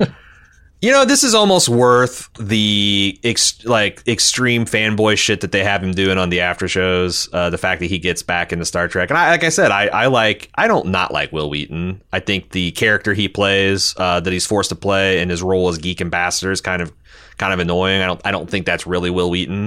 B: you know, this is almost worth the ex- like extreme fanboy shit that they have him doing on the after shows. Uh, the fact that he gets back into Star Trek, and I, like I said, I, I like I don't not like Will Wheaton. I think the character he plays, uh, that he's forced to play, in his role as geek ambassador is kind of kind of annoying. I don't I don't think that's really Will Wheaton.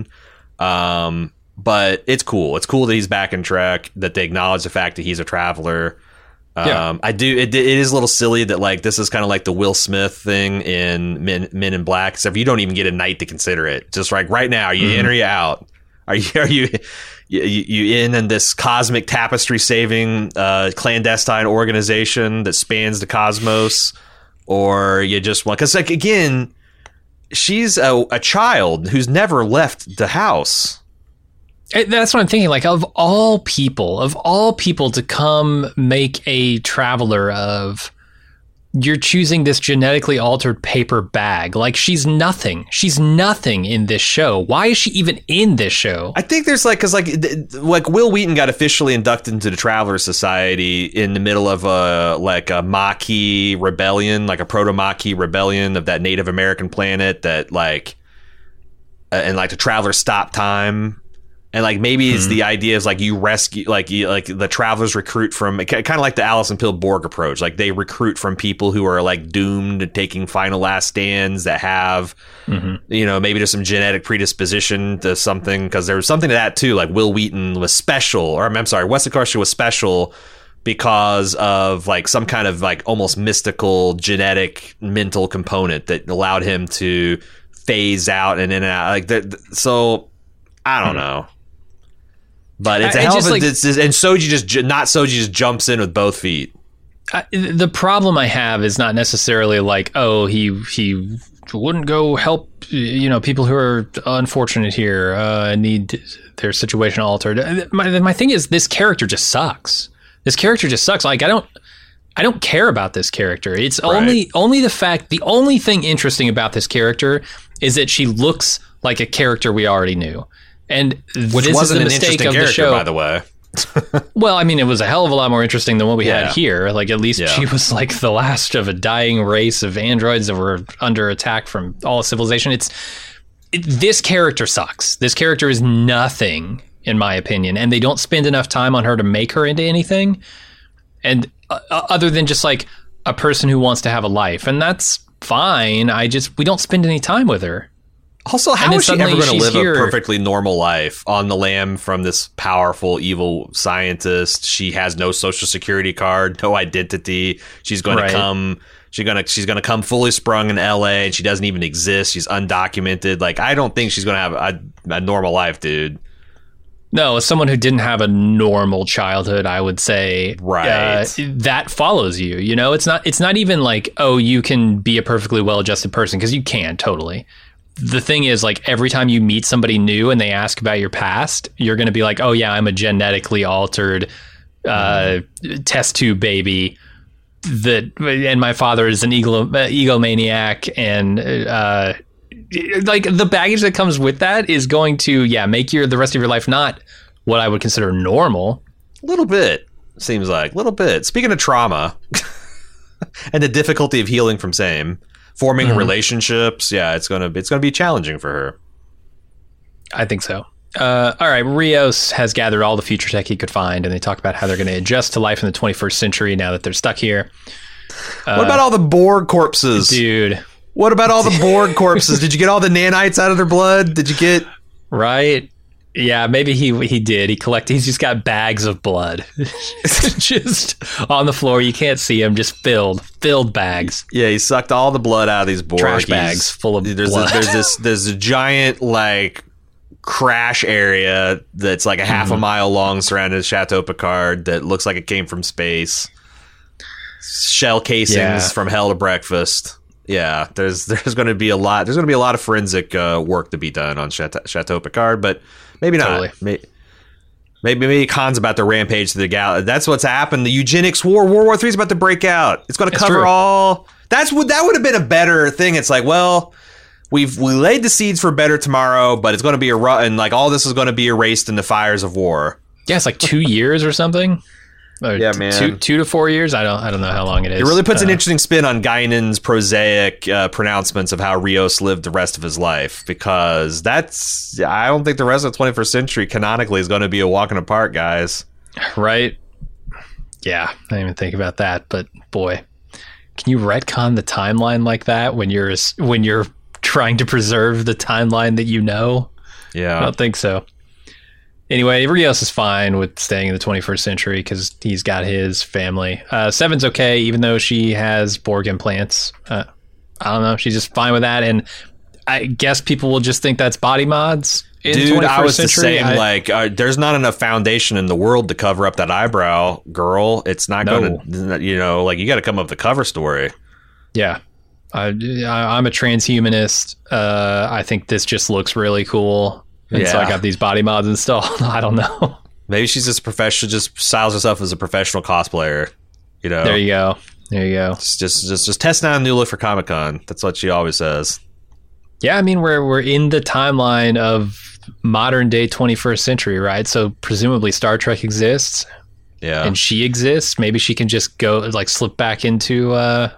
B: Um, but it's cool. It's cool that he's back in Trek. That they acknowledge the fact that he's a Traveler.
A: Yeah.
B: Um, I do. It, it is a little silly that like this is kind of like the Will Smith thing in Men, Men in Black. Except you don't even get a night to consider it. Just like right now, are you
A: Mm-hmm.
B: in or you out? Are you are you you, you in in this cosmic tapestry saving uh, clandestine organization that spans the cosmos, or you just want? Because like again, she's a, a child who's never left the house.
A: It- That's what I'm thinking. Like, of all people, of all people to come make a Traveler of, you're choosing this genetically altered paper bag. Like, she's nothing. She's nothing in this show. Why is she even in this show?
B: I think there's like, because like, th- like Will Wheaton got officially inducted into the Traveler Society in the middle of a like a Maquis rebellion, like a proto Maquis rebellion of that Native American planet that like, uh, and like the Travelers stop time. And like maybe it's
A: Hmm.
B: the idea is like you rescue like you, like the Travelers recruit from kind of like the Alison Pill Borg approach. Like they recruit from people who are like doomed to taking final last stands that have
A: Mm-hmm.
B: you know maybe there's some genetic predisposition to something, because there was something to that too. Like Will Wheaton was special, or I'm, I'm sorry, Wesley Crusher was special because of like some kind of like almost mystical genetic mental component that allowed him to phase out and in and out like that. So I don't know. But it's a
A: I- I
B: hell
A: just,
B: of a,
A: like-
B: it's, it's- and Soji just ju- not Soji just jumps in with both feet.
A: I, the problem I have is not necessarily like, oh, he he wouldn't go help, you know, people who are unfortunate here, uh, need their situation altered. My my thing is, this character just sucks. This character just sucks. Like I don't I don't care about this character. It's
B: Right.
A: only only the fact the only thing interesting about this character is that she looks like a character we already knew. And
B: Which
A: this
B: wasn't
A: is the
B: an
A: mistake
B: interesting
A: of the
B: character,
A: show.
B: by the way.
A: Well, I mean, it was a hell of a lot more interesting than what we
B: Yeah.
A: had here. Like, at least
B: Yeah.
A: she was like the last of a dying race of androids that were under attack from all of civilization. It's it, this character sucks. This character is nothing, in my opinion, and they don't spend enough time on her to make her into anything. And uh, other than just like a person who wants to have a life, and that's fine. I just we don't spend any time with her.
B: Also, how
A: then
B: is she ever
A: suddenly
B: going to
A: she's
B: live
A: here.
B: a perfectly normal life on the lam from this powerful, evil scientist? She has no social security card, no identity. She's going
A: Right.
B: to come. She's gonna. She's gonna come fully sprung in L A, and she doesn't even exist. She's undocumented. Like, I don't think she's going to have a, a normal life, dude.
A: No, as someone who didn't have a normal childhood, I would say,
B: Right.
A: uh, that follows you. You know, it's not. It's not even like, oh, you can be a perfectly well-adjusted person, because you can totally. The thing is, like, every time you meet somebody new and they ask about your past, you're going to be like, oh yeah, I'm a genetically altered uh, test tube baby. That and my father is an ego, uh, egomaniac, and uh, like the baggage that comes with that is going to, yeah, make your the rest of your life not what I would consider normal.
B: A little bit, seems like. A little bit. Speaking of trauma and the difficulty of healing from same, forming mm-hmm. relationships, yeah, it's gonna it's gonna be challenging for her.
A: I think so. Uh, all right, Rios has gathered all the future tech he could find, and they talk about how they're going to adjust to life in the twenty-first century now that they're stuck here. Uh,
B: what about all the Borg corpses?
A: Dude.
B: What about all the Borg corpses? Did you get all the nanites out of their blood? Did you get...
A: Right. Yeah, maybe he he did. He collected... He's just got bags of blood. Just on the floor. You can't see him. Just filled. Filled bags.
B: Yeah, he sucked all the blood out of these Borg.
A: Trash bags full of
B: there's
A: blood.
B: A, there's this there's a giant, like... crash area that's like a half mm-hmm. a mile long surrounded Chateau Picard that looks like it came from space. Shell casings yeah. from hell to breakfast. Yeah, there's there's going to be a lot. There's going to be a lot of forensic uh, work to be done on Chateau, Chateau Picard, but maybe not.
A: Totally.
B: Maybe, maybe maybe Khan's about to rampage to the galaxy. That's what's happened. The eugenics war, World War Three is about to break out. It's going to cover
A: true.
B: all. That's what that would have been a better thing. It's like, well. We've we laid the seeds for better tomorrow, but it's going to be a rut, and like all this is going to be erased in the fires of war.
A: Yeah, it's like two years or something. Or
B: yeah, man,
A: two, two to four years. I don't, I don't know how long it is.
B: It really puts
A: uh,
B: an interesting spin on Guinan's prosaic uh, pronouncements of how Rios lived the rest of his life, because that's I don't think the rest of the twenty-first century canonically is going to be a walk in the park, guys.
A: Right? Yeah, I didn't even think about that, but boy, can you retcon the timeline like that when you're when you're trying to preserve the timeline that you know?
B: Yeah.
A: I don't think so. Anyway, Rios is fine with staying in the twenty-first century because he's got his family. Uh, Seven's okay, even though she has Borg implants. Uh, I don't know. She's just fine with that. And I guess people will just think that's body mods in
B: Dude,
A: the twenty-first
B: I was
A: century.
B: the same. I, like, uh, there's not enough foundation in the world to cover up that eyebrow, girl. It's not
A: no.
B: going to, you know, like, you got to come up with a cover story.
A: Yeah. I, I'm a transhumanist. Uh, I think this just looks really cool. And
B: yeah.
A: so I got these body mods installed. I don't know.
B: Maybe she's just a professional, just styles herself as a professional cosplayer. You know,
A: there you go. There you go.
B: Just, just, just, just testing out a new look for Comic Con. That's what she always says.
A: Yeah, I mean, we're we're in the timeline of modern day twenty-first century, right? So presumably Star Trek exists.
B: Yeah,
A: and she exists. Maybe she can just go like slip back into. Uh,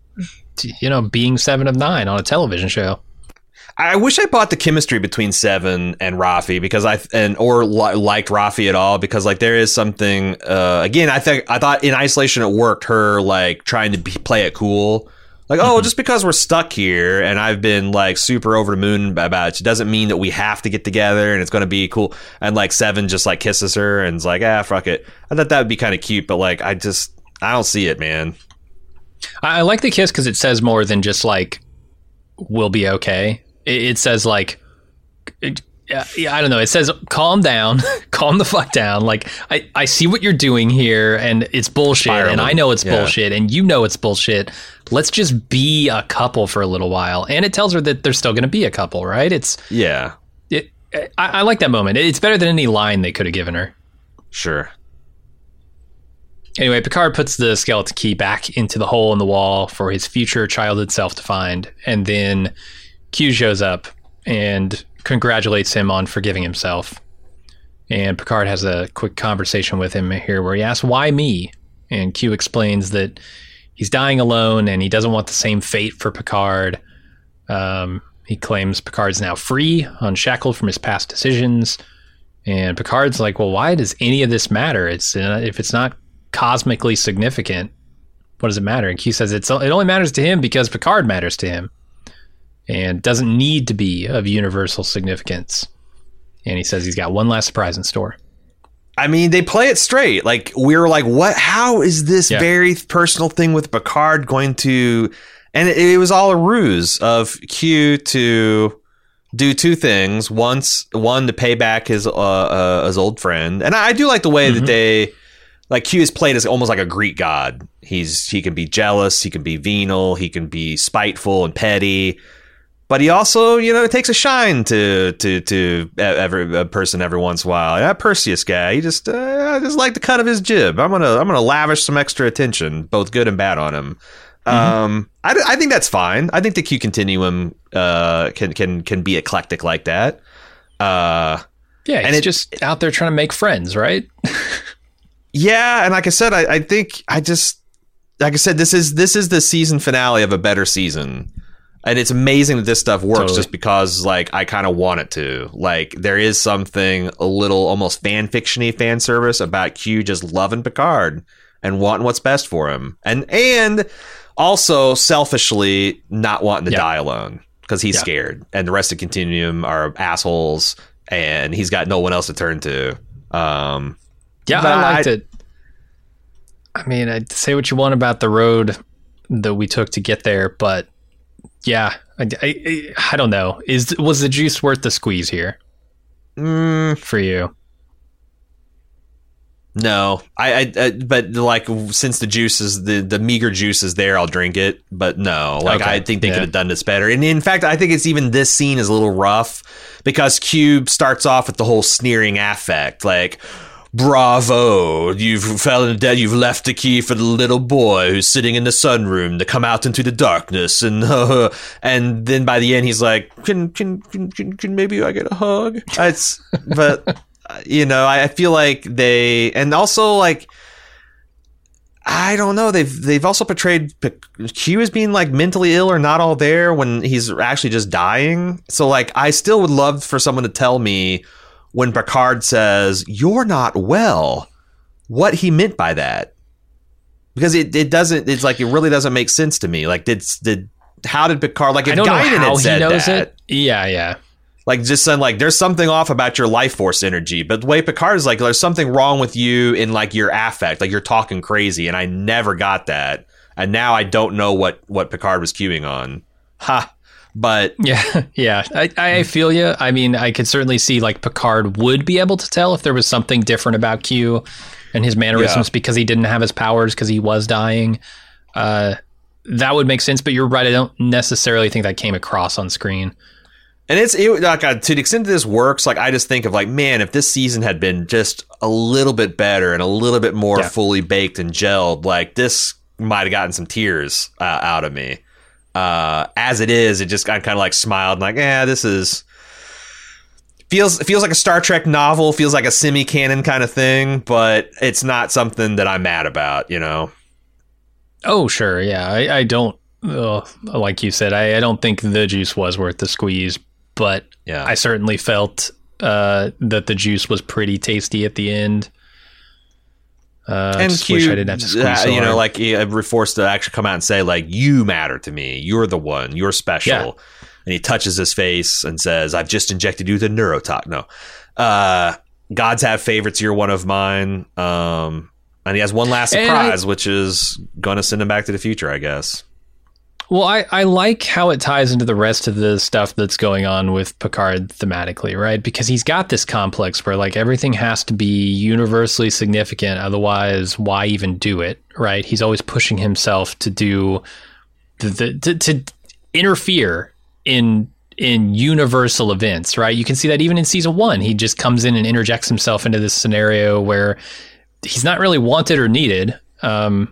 A: you know, being Seven of Nine on a television show.
B: I wish I bought the chemistry between Seven and Rafi because I and or li- liked Rafi at all because like there is something. Uh, again, I think I thought in isolation it worked. Her like trying to be, play it cool, like mm-hmm. oh, just because we're stuck here and I've been like super over the moon about it doesn't mean that we have to get together and it's going to be cool. And like Seven just like kisses her and is like ah fuck it. I thought that would be kind of cute, but like I just I don't see it, man.
A: I like the kiss because it says more than just like we'll be okay. It, it says like it, I don't know. It says calm down, calm the fuck down. Like I, I see what you're doing here, and it's bullshit, Spiraling. And I know it's yeah. bullshit, and you know it's bullshit. Let's just be a couple for a little while. And it tells her that they're still going to be a couple, right? It's
B: yeah.
A: It. I, I like that moment. It's better than any line they could have given her.
B: Sure.
A: Anyway, Picard puts the skeleton key back into the hole in the wall for his future childhood self to find. And then Q shows up and congratulates him on forgiving himself. And Picard has a quick conversation with him here where he asks, why me? And Q explains that he's dying alone and he doesn't want the same fate for Picard. Um, he claims Picard's now free, unshackled from his past decisions. And Picard's like, well, why does any of this matter? It's uh, if it's not cosmically significant, what does it matter? And Q says it's it only matters to him because Picard matters to him and doesn't need to be of universal significance. And he says he's got one last surprise in store.
B: I mean, they play it straight. Like, we're like, what? How is this yeah. very personal thing with Picard going to... And it, it was all a ruse of Q to do two things. Once, one, to pay back his uh, uh, his old friend. And I, I do like the way mm-hmm. that they... Like, Q is played as almost like a Greek god. He's He can be jealous, he can be venal, he can be spiteful and petty. But he also, you know, it takes a shine to to to every a person every once in a while. That Perseus guy, he just uh, I just like the cut of his jib. I'm gonna I'm gonna lavish some extra attention, both good and bad, on him. Um, I, I think that's fine. I think the Q continuum uh, can can can be eclectic like that. Uh,
A: yeah, he's
B: and it,
A: just out there trying to make friends, right?
B: yeah, and like I said, I, I think I just like I said, this is this is the season finale of a better season. And it's amazing that this stuff works totally. Just because, like, I kind of want it to. Like, there is something a little almost fan fiction-y fan service about Q just loving Picard and wanting what's best for him. And and also selfishly not wanting to yeah. die alone because he's yeah. scared. And the rest of Continuum are assholes and he's got no one else to turn to. Um,
A: yeah, I liked I, it. I mean, I'd say what you want about the road that we took to get there, but yeah, I, I, I don't know. Is was the juice worth the squeeze here
B: mm.
A: for you?
B: No, I, I, I, but like since the juice is the, the meager juice is there, I'll drink it. But no, like okay. I think they yeah. could have done this better. And in fact, I think it's even this scene is a little rough because Cube starts off with the whole sneering affect, like, bravo, you've fallen dead, you've left the key for the little boy who's sitting in the sunroom to come out into the darkness, and uh, and then by the end he's like, can can can, can, can maybe I get a hug? It's but you know, I, I feel like they, and also like I don't know, they've they've also portrayed Q as being like mentally ill or not all there when he's actually just dying. So like I still would love for someone to tell me when Picard says, "You're not well," what he meant by that. Because it, it doesn't, it's like, it really doesn't make sense to me. Like, did, did, how did Picard, like, if
A: I don't
B: Guinan
A: know how
B: had said
A: he knows
B: that,
A: it. Yeah, yeah.
B: Like, just saying, like, there's something off about your life force energy. But the way Picard is like, there's something wrong with you in, like, your affect. Like, you're talking crazy. And I never got that. And now I don't know what, what Picard was queuing on. Ha. But
A: yeah, yeah, I, I feel you. I mean, I could certainly see like Picard would be able to tell if there was something different about Q and his mannerisms yeah. because he didn't have his powers because he was dying. Uh, that would make sense. But you're right. I don't necessarily think that came across on screen.
B: And it's it, like uh, to the extent that this works, like I just think of like, man, if this season had been just a little bit better and a little bit more yeah. fully baked and gelled, like this might have gotten some tears uh, out of me. Uh, as it is, it just I kind of like smiled, like, yeah, this is feels it feels like a Star Trek novel, feels like a semi-canon kind of thing, but it's not something that I'm mad about, you know.
A: Oh, sure, yeah, I, I don't uh, like you said, I, I don't think the juice was worth the squeeze, but yeah. I certainly felt uh, that the juice was pretty tasty at the end. Uh,
B: and
A: just
B: Q,
A: wish I didn't have to squeeze
B: uh,
A: so
B: you know,
A: hard.
B: like we're forced to actually come out and say, like, you matter to me. You're the one. You're special.
A: Yeah.
B: And he touches his face and says, "I've just injected you with a neurotox." No, uh, gods have favorites. You're one of mine. Um, and he has one last surprise, I, which is going to send him back to the future, I guess.
A: Well, I, I like how it ties into the rest of the stuff that's going on with Picard thematically, right? Because he's got this complex where like everything has to be universally significant. Otherwise, why even do it, right? He's always pushing himself to do the, the to, to interfere in in universal events, right? You can see that even in season one, he just comes in and interjects himself into this scenario where he's not really wanted or needed. Um,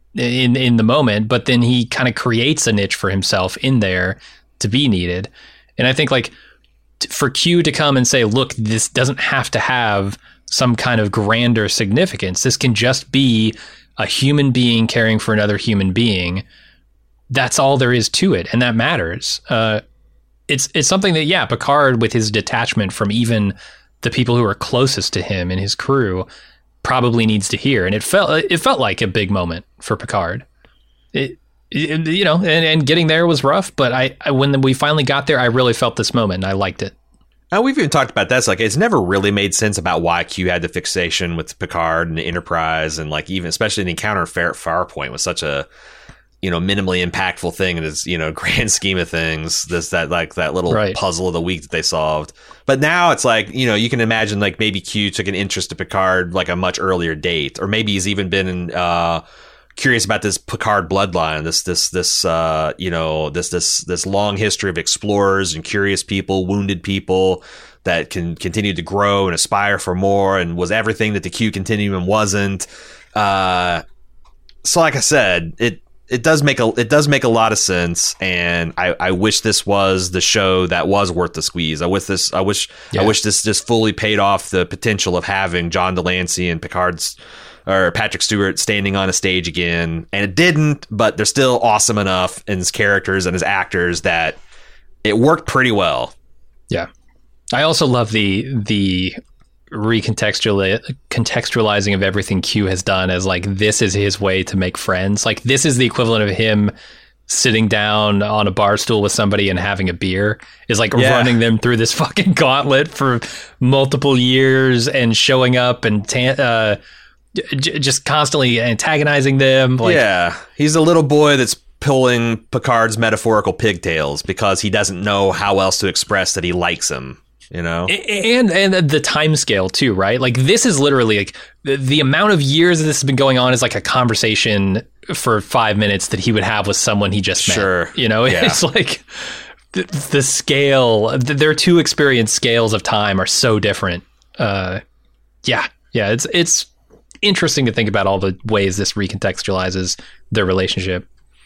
A: in in the moment, but then he kind of creates a niche for himself in there to be needed. And I think like t- for Q to come and say, look, this doesn't have to have some kind of grander significance. This can just be a human being caring for another human being. That's all there is to it. And that matters. Uh, it's, it's something that, yeah, Picard with his detachment from even the people who are closest to him and his crew probably needs to hear, and it felt it felt like a big moment for Picard. It, it you know, and, and getting there was rough, but I, I when we finally got there, I really felt this moment, and I liked it.
B: Now, we've even talked about that. It's like it's never really made sense about why Q had the fixation with Picard and the Enterprise, and like even especially the encounter at Farpoint was such a you know minimally impactful thing in its you know grand scheme of things. This that like that little right. puzzle of the week that they solved. But now it's like, you know, you can imagine like maybe Q took an interest to Picard like a much earlier date, or maybe he's even been uh, curious about this Picard bloodline, this this this uh, you know this this this long history of explorers and curious people, wounded people that can continue to grow and aspire for more, and was everything that the Q continuum wasn't. Uh, so, like I said, it it does make a it does make a lot of sense, and I, I wish this was the show that was worth the squeeze. I wish this I wish yeah. I wish this just fully paid off the potential of having John Delancey and Picard's or Patrick Stewart standing on a stage again, and it didn't. But they're still awesome enough in his characters and his actors that it worked pretty well.
A: Yeah, I also love the the. recontextual contextualizing of everything Q has done as like this is his way to make friends. Like this is the equivalent of him sitting down on a bar stool with somebody and having a beer, is like yeah. running them through this fucking gauntlet for multiple years and showing up and ta- uh, j- just constantly antagonizing them. Like,
B: yeah, he's a little boy that's pulling Picard's metaphorical pigtails because he doesn't know how else to express that he likes him. You know,
A: and and the time scale too, right? Like this is literally like the, the amount of years that this has been going on is like a conversation for five minutes that he would have with someone he just met.
B: Sure,
A: you know,
B: yeah.
A: It's like the, the scale. The, their two experience scales of time are so different. Uh, yeah, yeah. It's it's interesting to think about all the ways this recontextualizes their relationship.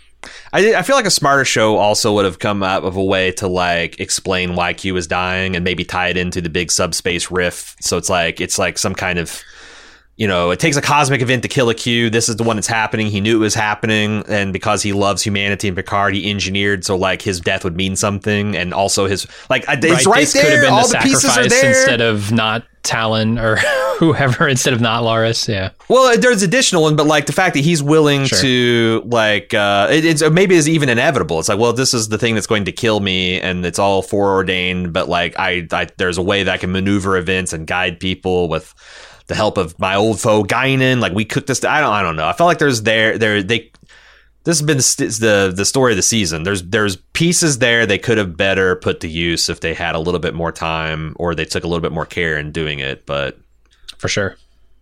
B: I, I feel like a smarter show also would have come up of a way to like explain why Q is dying and maybe tie it into the big subspace rift. So it's like it's like some kind of, you know, it takes a cosmic event to kill a Q. This is the one that's happening. He knew it was happening, and because he loves humanity and Picard, he engineered so like his death would mean something, and also his like it's right, right
A: this
B: there.
A: Could have been
B: all
A: the,
B: the pieces are there
A: instead of not Talon or whoever, instead of not Laris. Yeah.
B: Well, there's additional one, but like the fact that he's willing
A: sure.
B: to like uh, it, it's maybe it's even inevitable. It's like, well, this is the thing that's going to kill me, and it's all foreordained. But like I, I there's a way that I can maneuver events and guide people with the help of my old foe Guinan. Like we cooked this. I don't. I don't know. I felt like there's there there they. This has been the, the the story of the season. There's there's pieces there they could have better put to use if they had a little bit more time, or they took a little bit more care in doing it. But
A: for sure.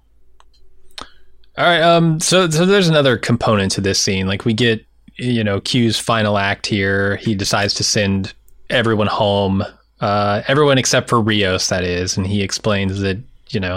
A: All right. Um. So so there's another component to this scene. Like we get, you know, Q's final act here. He decides to send everyone home. Uh, everyone except for Rios, that is, and he explains that, you know.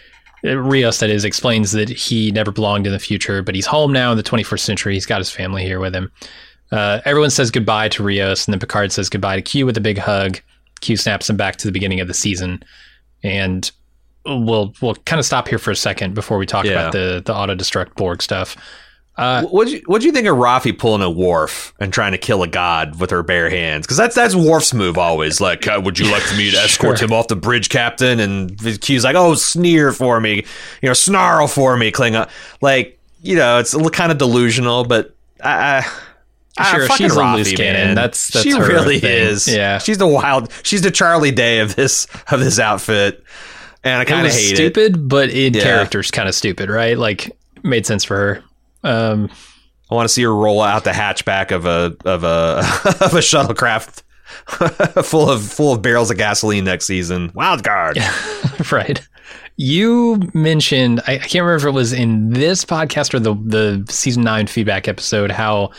A: Rios, that is, explains that he never belonged in the future, but he's home now in the twenty-first century. He's got his family here with him. Uh, everyone says goodbye to Rios, and then Picard says goodbye to Q with a big hug. Q snaps him back to the beginning of the season. And we'll we'll kind of stop here for a second before we talk yeah. about the, the auto-destruct Borg stuff.
B: Uh, what'd you what'd you think of Rafi pulling a Worf and trying to kill a god with her bare hands? Because that's that's Worf's move always. Like, uh, would you like for me to escort sure. him off the bridge, Captain? And Q's like, oh, sneer for me, you know, snarl for me, Klingon. Like, you know, it's kind of delusional, but I. I
A: Sure, she's Rafi, a loose cannon.
B: Man.
A: That's, that's
B: she
A: her
B: really
A: thing.
B: is.
A: Yeah,
B: she's the wild. She's the Charlie Day of this of this outfit, and I kind of hate
A: stupid,
B: it.
A: Stupid, but in
B: yeah.
A: character's kind of stupid, right? Like, made sense for her. Um,
B: I want to see her roll out the hatchback of a of a of a shuttlecraft full of full of barrels of gasoline next season. Wild card,
A: right? You mentioned, I can't remember if it was in this podcast or the the season nine feedback episode, how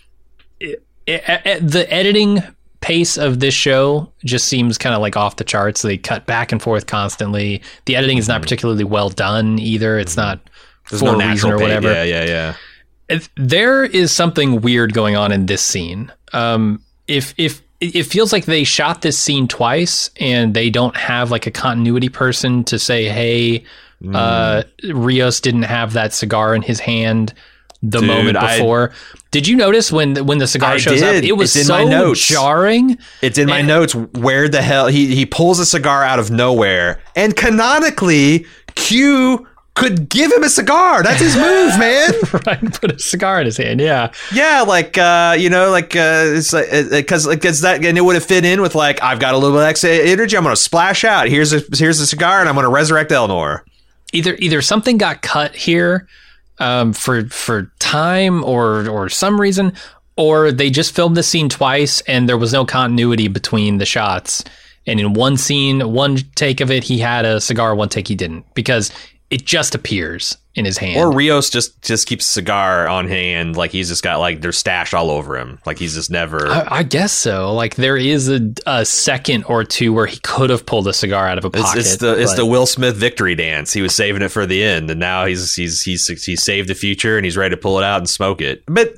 A: it, it, it, the editing pace of this show just seems kind of like off the charts. They cut back and forth constantly. The editing is not particularly well done either. It's not
B: There's
A: for
B: no
A: a reason or
B: pace.
A: whatever.
B: Yeah, yeah, yeah.
A: There is something weird going on in this scene. Um, if if it feels like they shot this scene twice and they don't have like a continuity person to say, hey, mm. uh, Rios didn't have that cigar in his hand the Dude, moment before. I, Did you notice when when the cigar
B: I
A: shows
B: did.
A: up? It was
B: it's
A: so
B: in my notes.
A: jarring.
B: It's in my
A: and,
B: notes. Where the hell he he pulls a cigar out of nowhere, and canonically Q could give him a cigar. That's his move, man.
A: Right, put a cigar in his hand. Yeah,
B: yeah, like uh, you know, like uh, it's like because like it's that, and it would have fit in with like I've got a little bit of extra energy. I'm going to splash out. Here's a here's a cigar, and I'm going to resurrect Elnor.
A: Either either something got cut here um, for for time or or some reason, or they just filmed the scene twice, and there was no continuity between the shots. And in one scene, one take of it, he had a cigar. One take, he didn't, because it just appears in his hand.
B: Or Rios just, just keeps a cigar on hand, like he's just got like there's stash all over him, like he's just never.
A: I, I guess so. Like there is a, a second or two where he could have pulled a cigar out of a pocket.
B: It's, it's the it's the Will Smith victory dance. He was saving it for the end, and now he's he's he's he's saved the future, and he's ready to pull it out and smoke it. But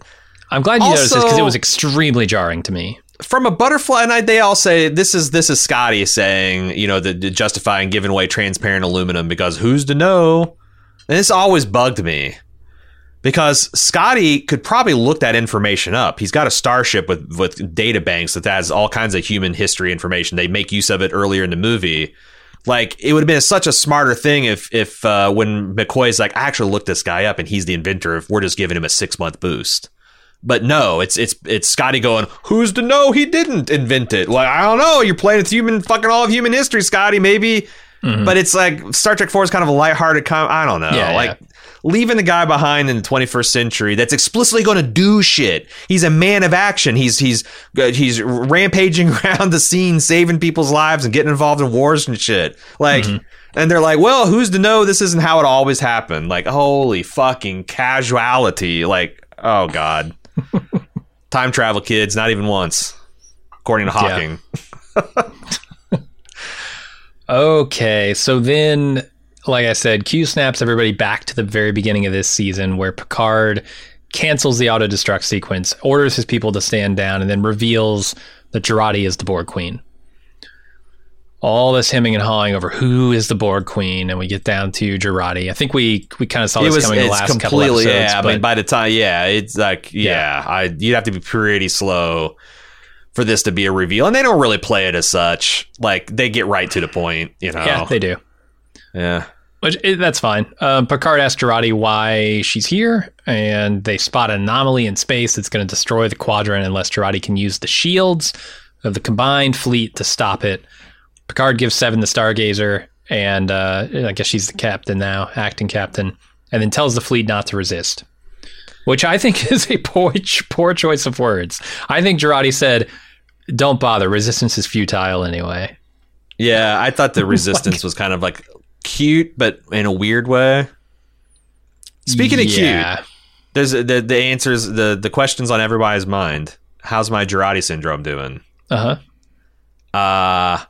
A: I'm glad you
B: Also-
A: noticed this because it was extremely jarring to me.
B: From a butterfly, and I, they all say this is this is Scotty saying, you know, the, the justifying giving away transparent aluminum because who's to know? And this always bugged me because Scotty could probably look that information up. He's got a starship with with data banks that has all kinds of human history information. They make use of it earlier in the movie. Like, it would have been such a smarter thing if if uh, when McCoy's like, I actually looked this guy up and he's the inventor. If we're just giving him a six month boost. But no, it's it's it's Scotty going, who's to know he didn't invent it? Like, I don't know. You're playing with human, fucking all of human history, Scotty, maybe. Mm-hmm. But it's like Star Trek four is kind of a lighthearted com- I don't know.
A: Yeah,
B: like
A: yeah.
B: leaving the guy behind in the twenty-first century that's explicitly going to do shit. He's a man of action. He's he's uh, he's rampaging around the scene, saving people's lives and getting involved in wars and shit. Like, mm-hmm. And they're like, well, who's to know this isn't how it always happened? Like, holy fucking casuality. Like, oh God. Time travel, kids, not even once, according to Hawking.
A: Yeah. Okay, so then, like I said, Q snaps everybody back to the very beginning of this season where Picard cancels the auto-destruct sequence, orders his people to stand down, and then reveals that Jurati is the Borg Queen. All this hemming and hawing over who is the Borg Queen, and we get down to Jurati. I think we we kind of saw this
B: it was,
A: coming the
B: it's
A: last
B: completely,
A: couple episodes.
B: Yeah, I
A: but,
B: mean, by the time, yeah, it's like, yeah,
A: Yeah.
B: I you'd have to be pretty slow for this to be a reveal, and they don't really play it as such. Like, they get right to the point, you know.
A: yeah, they do.
B: Yeah.
A: Which it, that's fine. Um, Picard asks Jurati why she's here, and they spot an anomaly in space that's going to destroy the quadrant unless Jurati can use the shields of the combined fleet to stop it. Picard gives Seven the Stargazer, and uh, I guess she's the captain now, acting captain, and then tells the fleet not to resist, which I think is a poor, poor choice of words. I think Jurati said, don't bother, resistance is futile anyway.
B: Yeah, I thought the resistance like, was kind of like cute, but in a weird way. Speaking of
A: yeah.
B: cute, there's the the answers, the the questions on everybody's mind. How's my Jurati syndrome doing?
A: Uh-huh.
B: Uh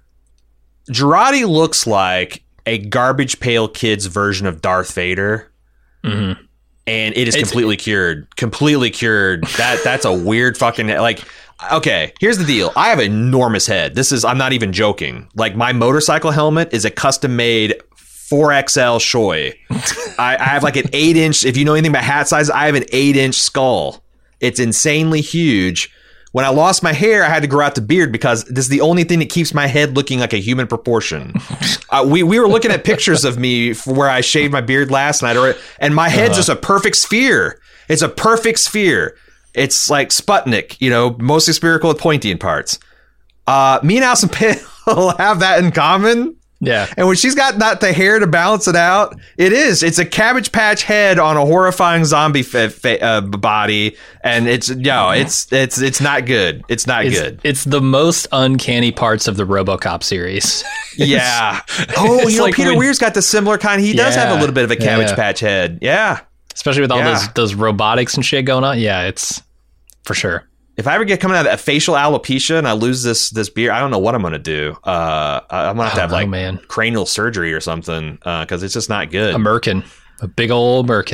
B: Jurati looks like a Garbage Pail Kids version of Darth Vader.
A: Mm-hmm.
B: And it is
A: It's-
B: completely cured. Completely cured. That that's a weird fucking, like, okay, here's the deal. I have an enormous head. This is, I'm not even joking. Like, my motorcycle helmet is a custom made four X L Shoei. I, I have like an eight inch, if you know anything about hat size, I have an eight inch skull. It's insanely huge. When I lost my hair, I had to grow out the beard because this is the only thing that keeps my head looking like a human proportion. uh, we we were looking at pictures of me for where I shaved my beard last night, or, and my head's uh-huh. just a perfect sphere. It's a perfect sphere. It's like Sputnik, you know, mostly spherical with pointy in parts. Uh, me and Alison Pill have that in common.
A: Yeah.
B: And when she's got not the hair to balance it out, it is. It's a Cabbage Patch head on a horrifying zombie fa- fa- uh, body, and it's no, it's it's it's not good. It's not
A: it's,
B: good.
A: It's the most uncanny parts of the RoboCop series.
B: Yeah. Oh, you know,
A: like
B: Peter
A: when,
B: Weir's got the similar kind. He does
A: yeah,
B: have a little bit of a Cabbage
A: yeah.
B: Patch head. Yeah.
A: Especially with all
B: yeah.
A: those those robotics and shit going on. Yeah, it's for sure.
B: If I ever get coming out of a facial alopecia and I lose this this beard, I don't know what I'm going to do. Uh, I'm going to have to have
A: know,
B: like
A: man.
B: cranial surgery or something because uh, it's just not good.
A: A merkin. A big old merkin.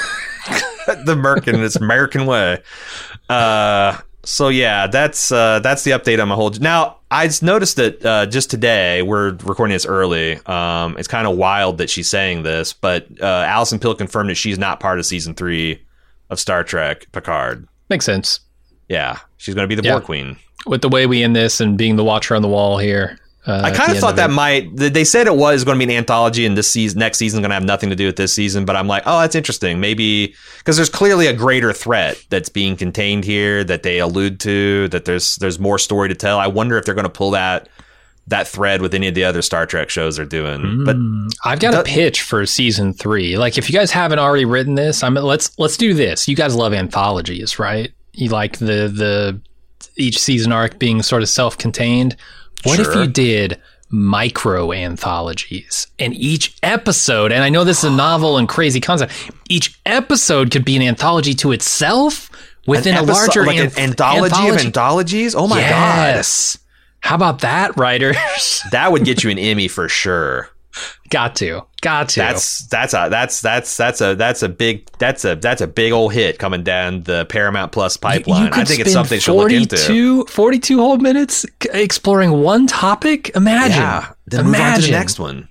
B: The merkin, it's American way. Uh, so yeah, that's uh, that's the update on my whole. Now I just noticed that uh, just today, we're recording this early. Um, it's kind of wild that she's saying this, but uh, Alison Pill confirmed that she's not part of season three of Star Trek Picard.
A: Makes sense.
B: Yeah, she's going to be the
A: Yeah.
B: Borg Queen.
A: With the way we end this and being the watcher on the wall here. Uh,
B: I
A: at
B: kind
A: the
B: of
A: end
B: thought that
A: it.
B: might. They said it was going to be an anthology, and this season, next season, is going to have nothing to do with this season. But I'm like, oh, that's interesting. Maybe because there's clearly a greater threat that's being contained here that they allude to. That there's there's more story to tell. I wonder if they're going to pull that that thread with any of the other Star Trek shows they're doing.
A: Mm.
B: But
A: I've got
B: that-
A: a pitch for season three. Like, if you guys haven't already written this, I'm let's let's do this. You guys love anthologies, right? You like the the each season arc being sort of self-contained. What
B: Sure.
A: if you did micro anthologies, and each episode, and I know this is a novel and crazy concept, each episode could be an anthology to itself within
B: an
A: a
B: episode-
A: larger
B: like
A: anth-
B: an anthology,
A: anthology
B: of anthologies. Oh my
A: yes. How about that, writers?
B: god, that would get you an Emmy for sure.
A: Got to, got to.
B: That's that's a that's that's that's a that's a big that's a that's a big old hit coming down the Paramount Plus pipeline. I think it's something she'll look into.
A: forty-two whole minutes exploring one topic. Imagine.
B: Yeah. Then
A: Imagine.
B: move on to the next one.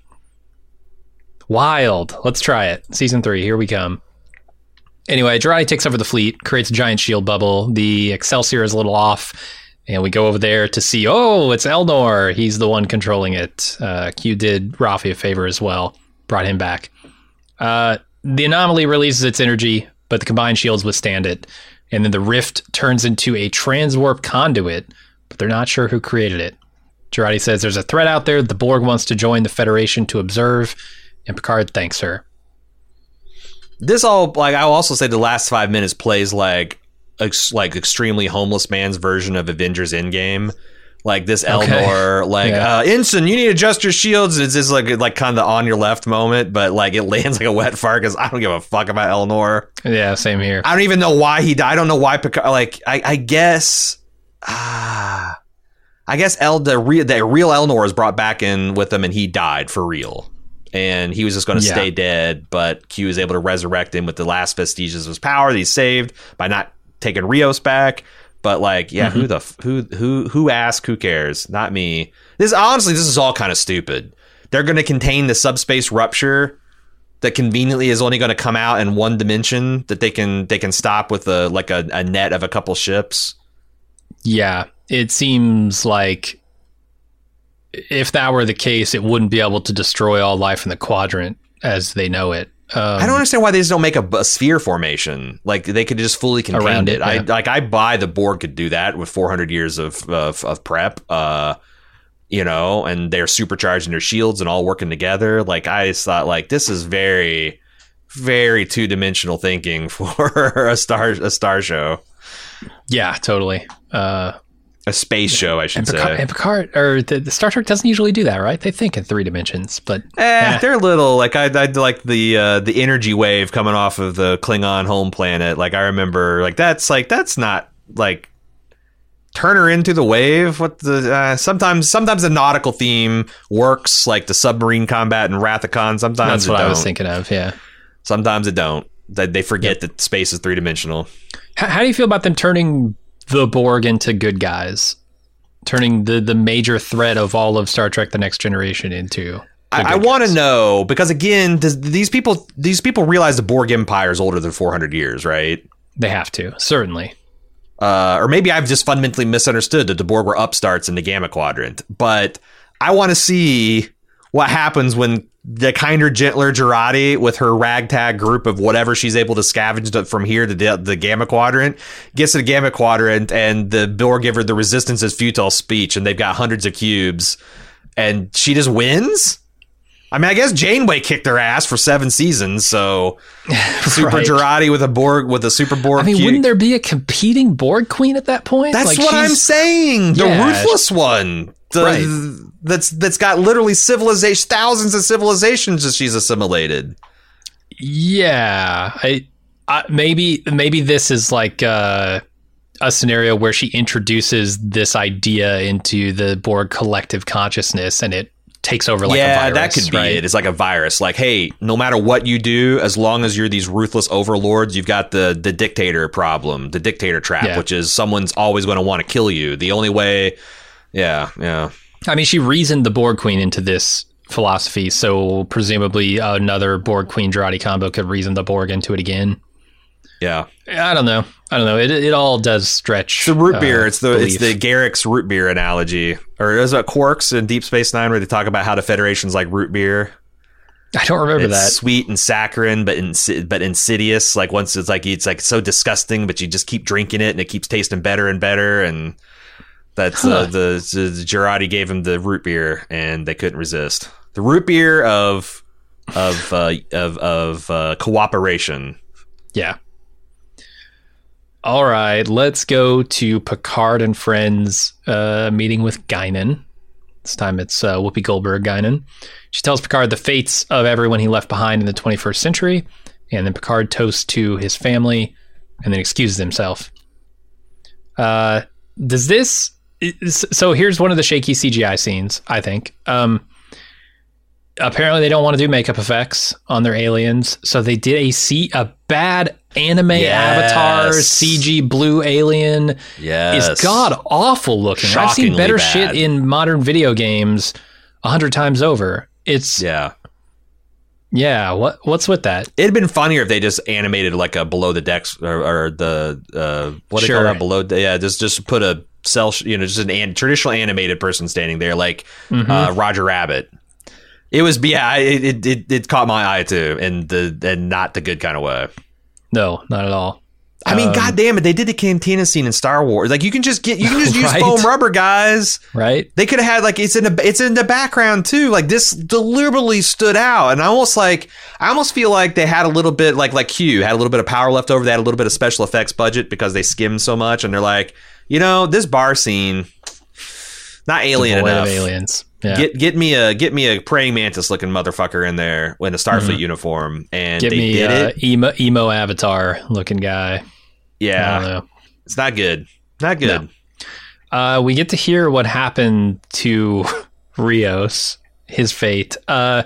A: Wild. Let's try it. Season three. Here we come. Anyway, Jiraiya takes over the fleet, creates a giant shield bubble. The Excelsior is a little off, and we go over there to see, oh, it's Elnor. He's the one controlling it. Uh, Q did Rafi a favor as well, brought him back. Uh, the anomaly releases its energy, but the combined shields withstand it. And then the rift turns into a transwarp conduit, but they're not sure who created it. Jiraiya says there's a threat out there. The Borg wants to join the Federation to observe, and Picard thanks her.
B: This all, like, I'll also say the last five minutes plays like ex- like extremely homeless man's version of Avengers Endgame. Like this Elnor, okay. like yeah. uh, Ensign, you need to adjust your shields. It's just like like kind of the on your left moment, but like it lands like a wet fart because I don't give a fuck about Elnor.
A: Yeah, same here.
B: I don't even know why he died. I don't know why Picard. Like I, I guess, ah, I guess El the real the real Elnor was brought back in with him, and he died for real. And he was just going to yeah. stay dead, but Q is able to resurrect him with the last vestiges of his power that he saved by not taking Rios back. But like, yeah, mm-hmm. who the who who who asked? Who cares? Not me. This honestly, this is all kind of stupid. They're going to contain the subspace rupture that conveniently is only going to come out in one dimension that they can they can stop with a like a, a net of a couple ships.
A: Yeah, it seems like if that were the case, it wouldn't be able to destroy all life in the quadrant as they know it. Um,
B: I don't understand why they just don't make a, a sphere formation. Like they could just fully contain it. it. Yeah. I like I buy the Borg could do that with four hundred years of of, of prep. Uh, you know, and they're supercharging their shields and all working together. Like I just thought, like this is very, very two dimensional thinking for a star a star show.
A: Yeah, totally. Uh,
B: A space show, I should
A: and Picard,
B: say.
A: And Picard, or the, the Star Trek doesn't usually do that, right? They think in three dimensions, but
B: eh, eh. they're little. Like I, I like the uh, the energy wave coming off of the Klingon home planet. Like I remember, like that's like that's not like turn her into the wave. What the uh, sometimes sometimes the nautical theme works, like the submarine combat in Rathacon. Sometimes
A: that's what
B: it don't.
A: I was thinking of. Yeah,
B: sometimes it don't. They, they forget yep. that space is three dimensional.
A: How, how do you feel about them turning the Borg into good guys, turning the the major threat of all of Star Trek: The Next Generation into?
B: I, I want to know because again, does, these people these people realize the Borg Empire is older than four hundred years, right?
A: They have to, certainly.
B: Uh, or maybe I've just fundamentally misunderstood that the Borg were upstarts in the Gamma Quadrant. But I want to see what happens when the kinder, gentler Jurati with her ragtag group of whatever she's able to scavenge from here to the, the Gamma Quadrant gets to the Gamma Quadrant and the Borg give her the resistance is futile speech and they've got hundreds of cubes and she just wins? I mean, I guess Janeway kicked her ass for seven seasons, so Super right. Jurati with a Borg with a Super Borg.
A: I mean,
B: cube.
A: Wouldn't there be a competing Borg queen at that point?
B: That's
A: like
B: what I'm saying. The
A: yeah,
B: ruthless one. The, right. That's that's got literally civilization, thousands of civilizations that she's assimilated.
A: Yeah, I, I maybe maybe this is like uh, a scenario where she introduces this idea into the Borg collective consciousness, and it takes over like
B: yeah,
A: a virus.
B: That could be
A: right?
B: it. It's like a virus. Like, hey, no matter what you do, as long as you're these ruthless overlords, you've got the the dictator problem, the dictator trap, yeah. which is someone's always going to want to kill you. The only way. Yeah, yeah.
A: I mean, she reasoned the Borg Queen into this philosophy, so presumably another Borg Queen Jurati combo could reason the Borg into it again.
B: Yeah,
A: I don't know. I don't know. It it all does stretch.
B: It's the root beer.
A: Uh,
B: it's the
A: belief.
B: it's the Garrick's root beer analogy, or is it Quarks in Deep Space Nine where they talk about how the Federation's like root beer?
A: I don't remember
B: it's
A: that.
B: Sweet and saccharine, but insi- but insidious. Like once it's like it's like so disgusting, but you just keep drinking it, and it keeps tasting better and better. And that's huh. uh, the, the Jurati gave them the root beer, and they couldn't resist the root beer of of uh, of of uh, cooperation.
A: Yeah. All right, let's go to Picard and friends uh, meeting with Guinan. This time it's uh, Whoopi Goldberg Guinan. She tells Picard the fates of everyone he left behind in the twenty-first century, and then Picard toasts to his family and then excuses himself. Uh, does this... So here's one of the shaky C G I scenes, I think. Um, apparently they don't want to do makeup effects on their aliens, so they did a C a bad anime
B: Yes.
A: avatar C G blue alien.
B: Yes.
A: Is god awful looking. I've seen
B: Shockingly
A: better
B: bad.
A: shit in modern video games a hundred times over. It's yeah.
B: Yeah.
A: What what's with that?
B: It'd been funnier if they just animated like a below the decks or, or the uh, what do
A: Sure.
B: they call that below? The, yeah, just just put a cell, you know, just an, an traditional animated person standing there, like
A: Mhm.
B: uh, Roger Rabbit. It was, yeah, it, it it it caught my eye too, and the and not the good kind of way.
A: No, not at all.
B: I mean,
A: Um,
B: god damn it, they did the cantina scene in Star Wars. Like, you can just get, you can just use
A: Right.
B: foam rubber, guys.
A: Right?
B: They could have had like it's in the it's in the background too. Like, this deliberately stood out, and I almost like I almost feel like they had a little bit like like Q had a little bit of power left over. They had a little bit of special effects budget because they skimmed so much, and they're like, you know, this bar scene, not alien
A: Devoid
B: enough.
A: of aliens. Yeah.
B: Get get me a get me a praying mantis looking motherfucker in there in a Starfleet
A: Mhm.
B: uniform, and
A: Get
B: they
A: me
B: did
A: uh,
B: it.
A: emo emo avatar looking guy. I
B: Yeah,
A: don't know.
B: it's not good. Not good.
A: No. Uh, we get to hear what happened to Rios, his fate. Uh,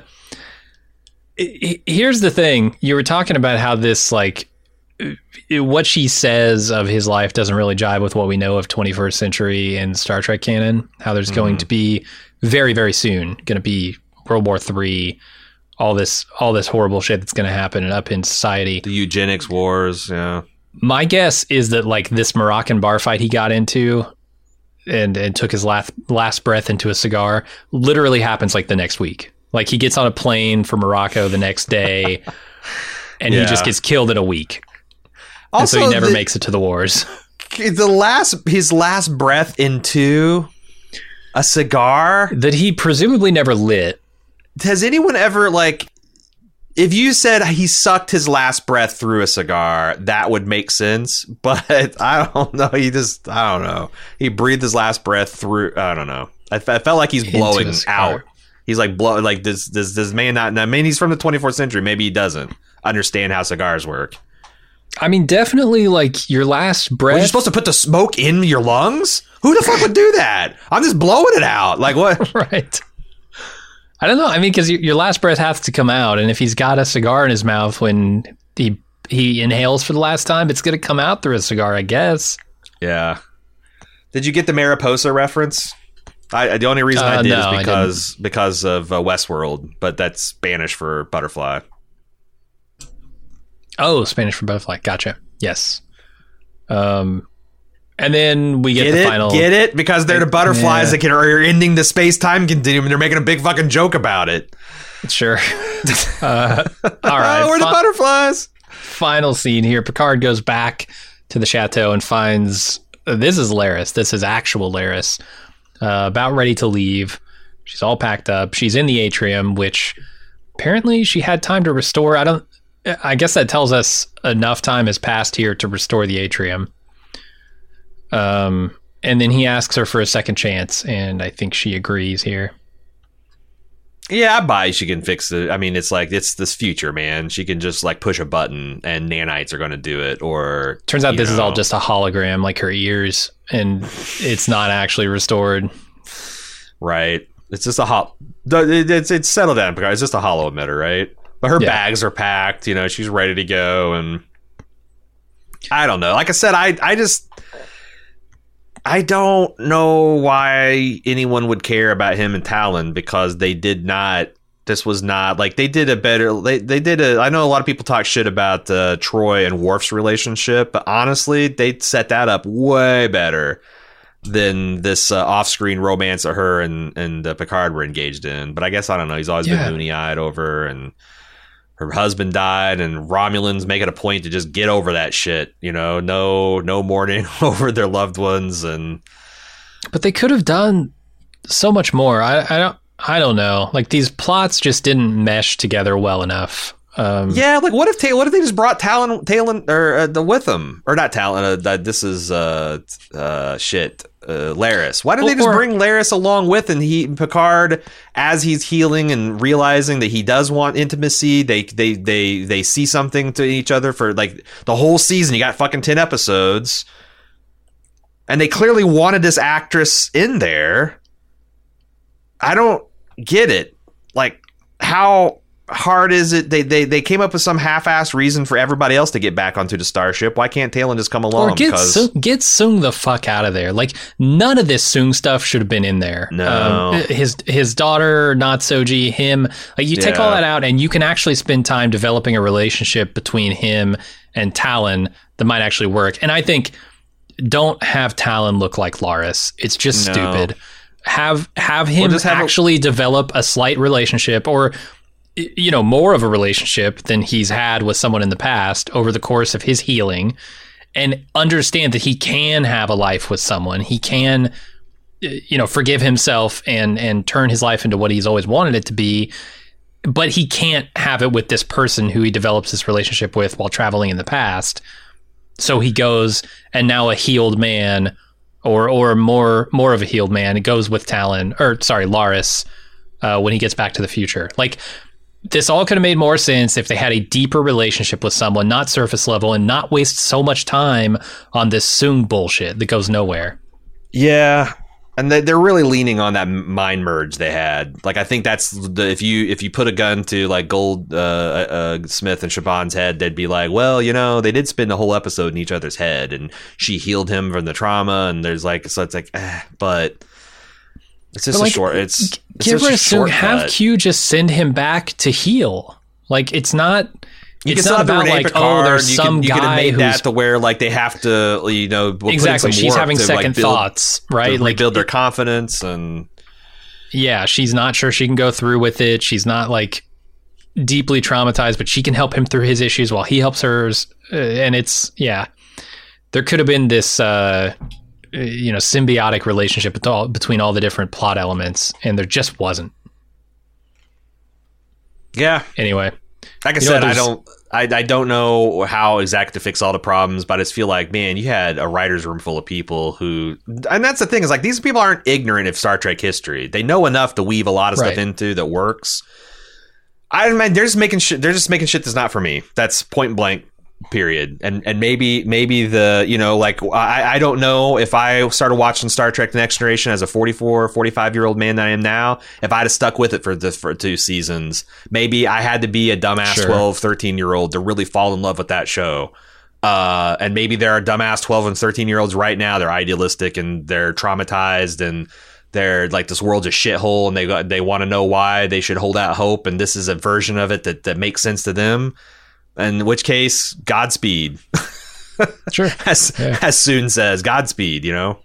A: he- here's the thing: you were talking about how this, like, uh, what she says of his life doesn't really jive with what we know of twenty-first century and Star Trek canon. How there's going
B: Mhm.
A: to be very, very soon going to be World War Three, all this, all this horrible shit that's going to happen and up in society.
B: The eugenics wars. Yeah.
A: My guess is that, like, this Moroccan bar fight he got into and and took his last last breath into a cigar literally happens like the next week. Like, he gets on a plane for Morocco the next day and
B: Yeah.
A: he just gets killed in a week. And
B: Also,
A: so he never
B: the,
A: makes it to the wars.
B: the last his last breath into a cigar.
A: That he presumably never lit.
B: Has anyone ever like? If you said he sucked his last breath through a cigar, that would make sense. But I don't know. He just, I don't know. He breathed his last breath through. I don't know. I, f- I felt like he's
A: Into
B: blowing
A: a cigar.
B: out. He's like blow like this. This this man not. I mean, he's from the twenty-fourth century. Maybe he doesn't understand how cigars work.
A: I mean, definitely, like, your last
B: Were
A: breath.
B: you supposed to put the smoke in your lungs? Who the fuck would do that? I'm just blowing it out. Like what?
A: Right. I don't know. I mean, because your last breath has to come out, and if he's got a cigar in his mouth when he he inhales for the last time, it's going to come out through a cigar, I guess.
B: Yeah. Did you get the Mariposa reference? I, the only reason
A: Uh,
B: I did
A: no, I
B: is because because of uh, Westworld, but that's Spanish for butterfly.
A: Oh, Spanish for butterfly. Gotcha. Yes. Um, and then we get,
B: Get
A: the
B: it?
A: final.
B: Get it? Because they're the butterflies
A: Yeah.
B: that can, are ending the space time continuum, and they're making a big fucking joke about it.
A: Sure. uh, all right.
B: Oh, we're the
A: fi-
B: butterflies.
A: final scene here. Picard goes back to the chateau and finds uh, this is Laris. This is actual Laris. Uh, about ready to leave. She's all packed up. She's in the atrium, which apparently she had time to restore. I don't. I guess that tells us enough time has passed here to restore the atrium. Um, and then he asks her for a second chance, and I think she agrees here.
B: Yeah, I buy she can fix it. I mean, it's like, it's this future, man. She can just like push a button and nanites are going to do it. Or
A: Turns out
B: you
A: this is all
B: know.
A: just a hologram, like her ears, and it's not actually restored.
B: Right. It's just a hol- it's it's settled down because it's just a hollow emitter, right? But her
A: Yeah.
B: bags are packed, you know, she's ready to go, and I don't know. Like I said, I I just I don't know why anyone would care about him and Talon, because they did not this was not like they did a better they they did a I know a lot of people talk shit about uh, Troy and Worf's relationship, but honestly, they set that up way better than this uh, off-screen romance that her and and uh, Picard were engaged in. But I guess I don't know. He's always
A: Yeah.
B: been moony-eyed over, and her husband died, and Romulans make it a point to just get over that shit. You know, no no mourning over their loved ones, and
A: But they could have done so much more. I, I don't. I don't know. Like, these plots just didn't mesh together well enough. Um,
B: yeah, like what if Ta- what if they just brought Talon Talon or uh, the with them, or not Talon? Uh, that this is uh uh shit. Uh, Laris. Why didn't they just
A: Or-
B: bring Laris along with, and he Picard, as he's healing and realizing that he does want intimacy, they they they they see something to each other for like the whole season. You got fucking ten episodes, and they clearly wanted this actress in there. I don't get it. Like, how hard is it? They they they came up with some half-assed reason for everybody else to get back onto the starship. Why can't Talon just come along?
A: Or get
B: because
A: Sung, get Sung the fuck out of there. Like, none of this Sung stuff should have been in there.
B: No.
A: Um, his his daughter, not Soji, him. Like, you take
B: Yeah.
A: all that out, and you can actually spend time developing a relationship between him and Talon that might actually work. And I think, don't have Talon look like Laris. It's just
B: No.
A: stupid. Have have him
B: just have a-
A: actually develop a slight relationship, or you know, more of a relationship than he's had with someone in the past over the course of his healing, and understand that he can have a life with someone. He can, you know, forgive himself and and turn his life into what he's always wanted it to be, but he can't have it with this person who he develops this relationship with while traveling in the past. So he goes, and now a healed man, or or more more of a healed man, it goes with Talon, or sorry, Laris, uh, when he gets back to the future. Like, this all could have made more sense if they had a deeper relationship with someone, not surface level, and not waste so much time on this Sung bullshit that goes nowhere.
B: Yeah, and they- they're really leaning on that mind merge they had. Like, I think that's the if you if you put a gun to like Gold uh, uh, Smith and Shaban's head, they'd be like, well, you know, they did spend a whole episode in each other's head, and she healed him from the trauma, and there's like, so it's like, eh, but. It's just
A: But, like,
B: a short. It's, it's
A: Give
B: just
A: her
B: a
A: a Sung.
B: shortcut.
A: Have Q just send him back to heal. Like, it's not.
B: You
A: it's
B: can still
A: not
B: have the
A: about
B: Renee
A: like,
B: Picard.
A: oh, there's
B: you
A: some
B: can, you could have
A: guy
B: made
A: who's
B: that to where like they have to, you know, put in
A: exactly.
B: some
A: She's
B: work
A: having
B: to,
A: second
B: like, build,
A: thoughts, right?
B: to
A: Like,
B: build their confidence, and
A: yeah, she's not sure she can go through with it. She's not like deeply traumatized, but she can help him through his issues while he helps hers. Uh, and it's, yeah, there could have been this, uh, you know, symbiotic relationship with all, between all the different plot elements, and there just wasn't.
B: yeah.
A: Anyway,
B: Like I
A: You know
B: said,
A: what,
B: I
A: there's-
B: don't, I, I don't know how exactly to fix all the problems, but I just feel like, man, you had a writer's room full of people who, and that's the thing is like these people aren't ignorant of Star Trek history. They know enough to weave a lot of
A: Right.
B: stuff into that works. I mean, they're just making shit. They're just making shit that's not for me. That's point blank. Period. And and maybe maybe the, you know, like I, I don't know if I started watching Star Trek The Next Generation as a forty-four, forty-five year old man that I am now, if I'd have stuck with it for the for two seasons, maybe I had to be a dumbass
A: Sure.
B: twelve, thirteen year old to really fall in love with that show. Uh, and maybe there are dumbass twelve and thirteen year olds right now. They're idealistic and they're traumatized and they're like, this world's a shithole, and they got, they want to know why they should hold out hope. And this is a version of it that, that makes sense to them. In which case, Godspeed.
A: sure.
B: as
A: Yeah.
B: as Soon says, Godspeed, you know?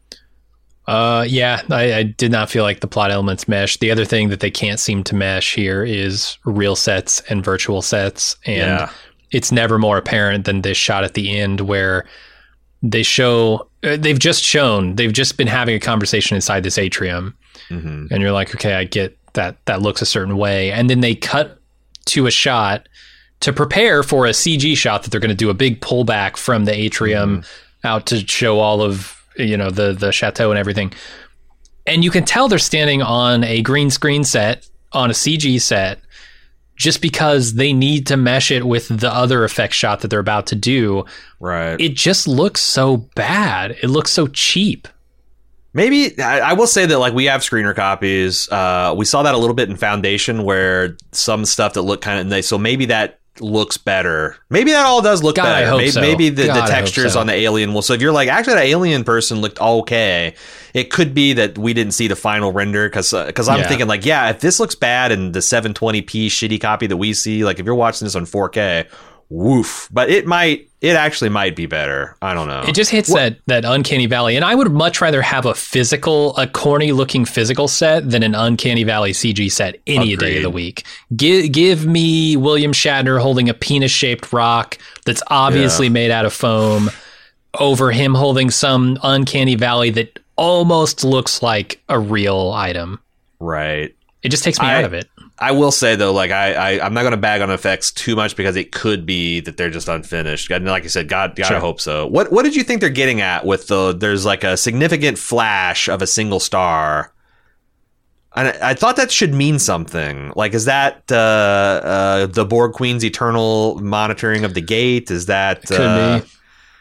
A: Uh, yeah, I, I did not feel like the plot elements mesh. The other thing that they can't seem to mesh here is real sets and virtual sets. And
B: Yeah.
A: it's never more apparent than this shot at the end where they show, uh, they've just shown, they've just been having a conversation inside this atrium.
B: Mm-hmm.
A: And you're like, okay, I get that that looks a certain way. And then they cut to a shot to prepare for a C G shot that they're going to do a big pullback from the atrium
B: Mm-hmm.
A: out to show all of, you know, the the chateau and everything. And you can tell they're standing on a green screen set, on a C G set, just because they need to mesh it with the other effect shot that they're about to do.
B: Right.
A: It just looks so bad. It looks so cheap.
B: Maybe I, I will say that like we have screener copies. Uh, we saw that a little bit in Foundation where some stuff that looked kind of nice. So maybe that looks better. Maybe that all does look
A: God, I
B: better.
A: hope
B: maybe,
A: so.
B: maybe the,
A: God, I
B: the
A: hope
B: textures
A: so.
B: on the alien will. So if you're like, actually, the alien person looked okay, it could be that we didn't see the final render because because I'm
A: Yeah.
B: thinking like, yeah, if this looks bad in the seven twenty p shitty copy that we see, like if you're watching this on four K, woof. But it might, it actually might be better. I don't know.
A: It just hits that that uncanny valley, and I would much rather have a physical, a corny looking physical set than an uncanny valley C G set any day of the
B: Agreed.
A: week. Give give me William Shatner holding a penis shaped rock that's obviously
B: Yeah.
A: made out of foam over him holding some uncanny valley that almost looks like a real item.
B: Right.
A: It just takes me
B: I-
A: out of it.
B: I will say though, like I, I I'm not going to bag on effects too much because it could be that they're just unfinished. And like I said, God, gotta
A: Sure.
B: hope so. What what did you think they're getting at with the? There's like a significant flash of a single star, and I, I thought that should mean something. Like, is that uh, uh, the Borg Queen's eternal monitoring of the gate? Is that
A: Could
B: uh,
A: be.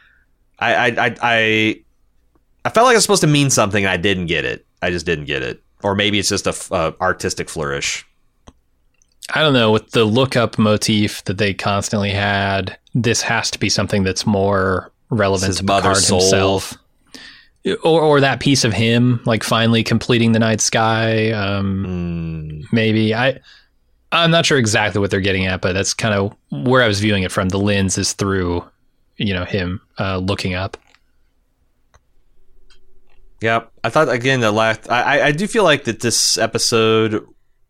B: I, I I I I felt like it was supposed to mean something, and I didn't get it. I just didn't get it, or maybe it's just a f- uh, artistic flourish.
A: I don't know, with the lookup motif that they constantly had, this has to be something that's more relevant to Picard himself. Or, or that piece of him, like finally completing the night sky. Um, mm. Maybe. I, I'm not sure exactly what they're getting at, but that's kind of where I was viewing it from. The lens is through, you know, him uh, looking up.
B: Yeah, I thought, again, the last... I, I do feel like that this episode...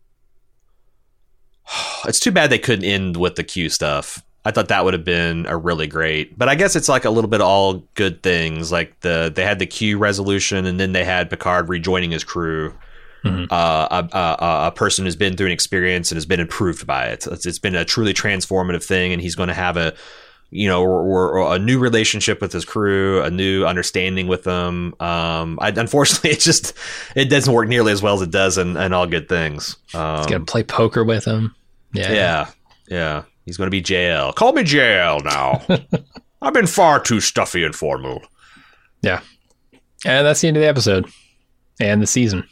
B: It's too bad they couldn't end with the Q stuff. I thought that would have been a really great, but I guess it's like a little bit of all good things. Like the they had the Q resolution, and then they had Picard rejoining his crew. Mm-hmm. Uh, a, a, a person who's been through an experience and has been improved by it. It's, it's been a truly transformative thing, and he's going to have a, you know, or, or a new relationship with his crew, a new understanding with them. Um, I, unfortunately, it just it doesn't work nearly as well as it does in, in All Good Things. Um,
A: he's gonna play poker with him. Yeah,
B: yeah, yeah. He's going to be J L. Call me J L now. I've been far too stuffy and formal.
A: Yeah. And that's the end of the episode and the season.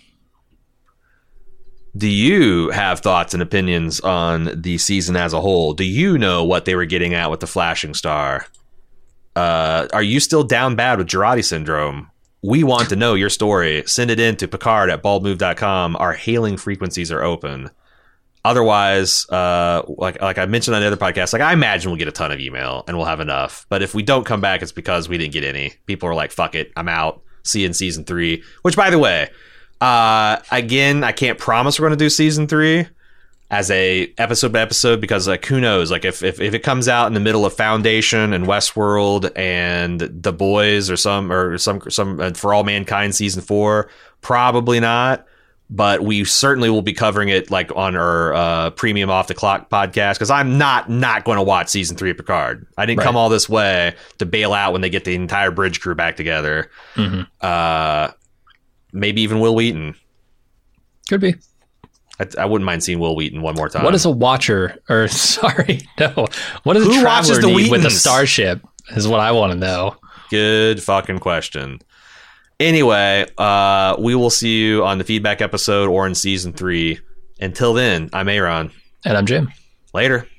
B: Do you have thoughts and opinions on the season as a whole? Do you know what they were getting at with the flashing star? Uh, are you still down bad with Girardi syndrome? We want to know your story. Send it in to Picard at bald move dot com. Our hailing frequencies are open. Otherwise, uh, like like I mentioned on the other podcast, like I imagine we'll get a ton of email and we'll have enough. But if we don't come back, it's because we didn't get any. People are like, fuck it, I'm out. See you in season three. Which, by the way, uh, again, I can't promise we're going to do season three as a episode by episode because like who knows? Like if, if if it comes out in the middle of Foundation and Westworld and The Boys or some or some some uh, For All Mankind season four, probably not. But we certainly will be covering it like on our uh, premium Off the Clock podcast because I'm not not going to watch season three of Picard. I didn't right. come all this way to bail out when they get the entire bridge crew back together. Mm-hmm. Uh, maybe even Will Wheaton.
A: Could be.
B: I, I wouldn't mind seeing Will Wheaton one more time.
A: What does a watcher, or sorry, no. What does
B: Who
A: a traveler
B: the
A: need
B: Wheatons?
A: with a starship is what I want to know.
B: Good fucking question. Anyway, uh, we will see you on the feedback episode or in season three. Until then, I'm Aaron.
A: And I'm Jim.
B: Later.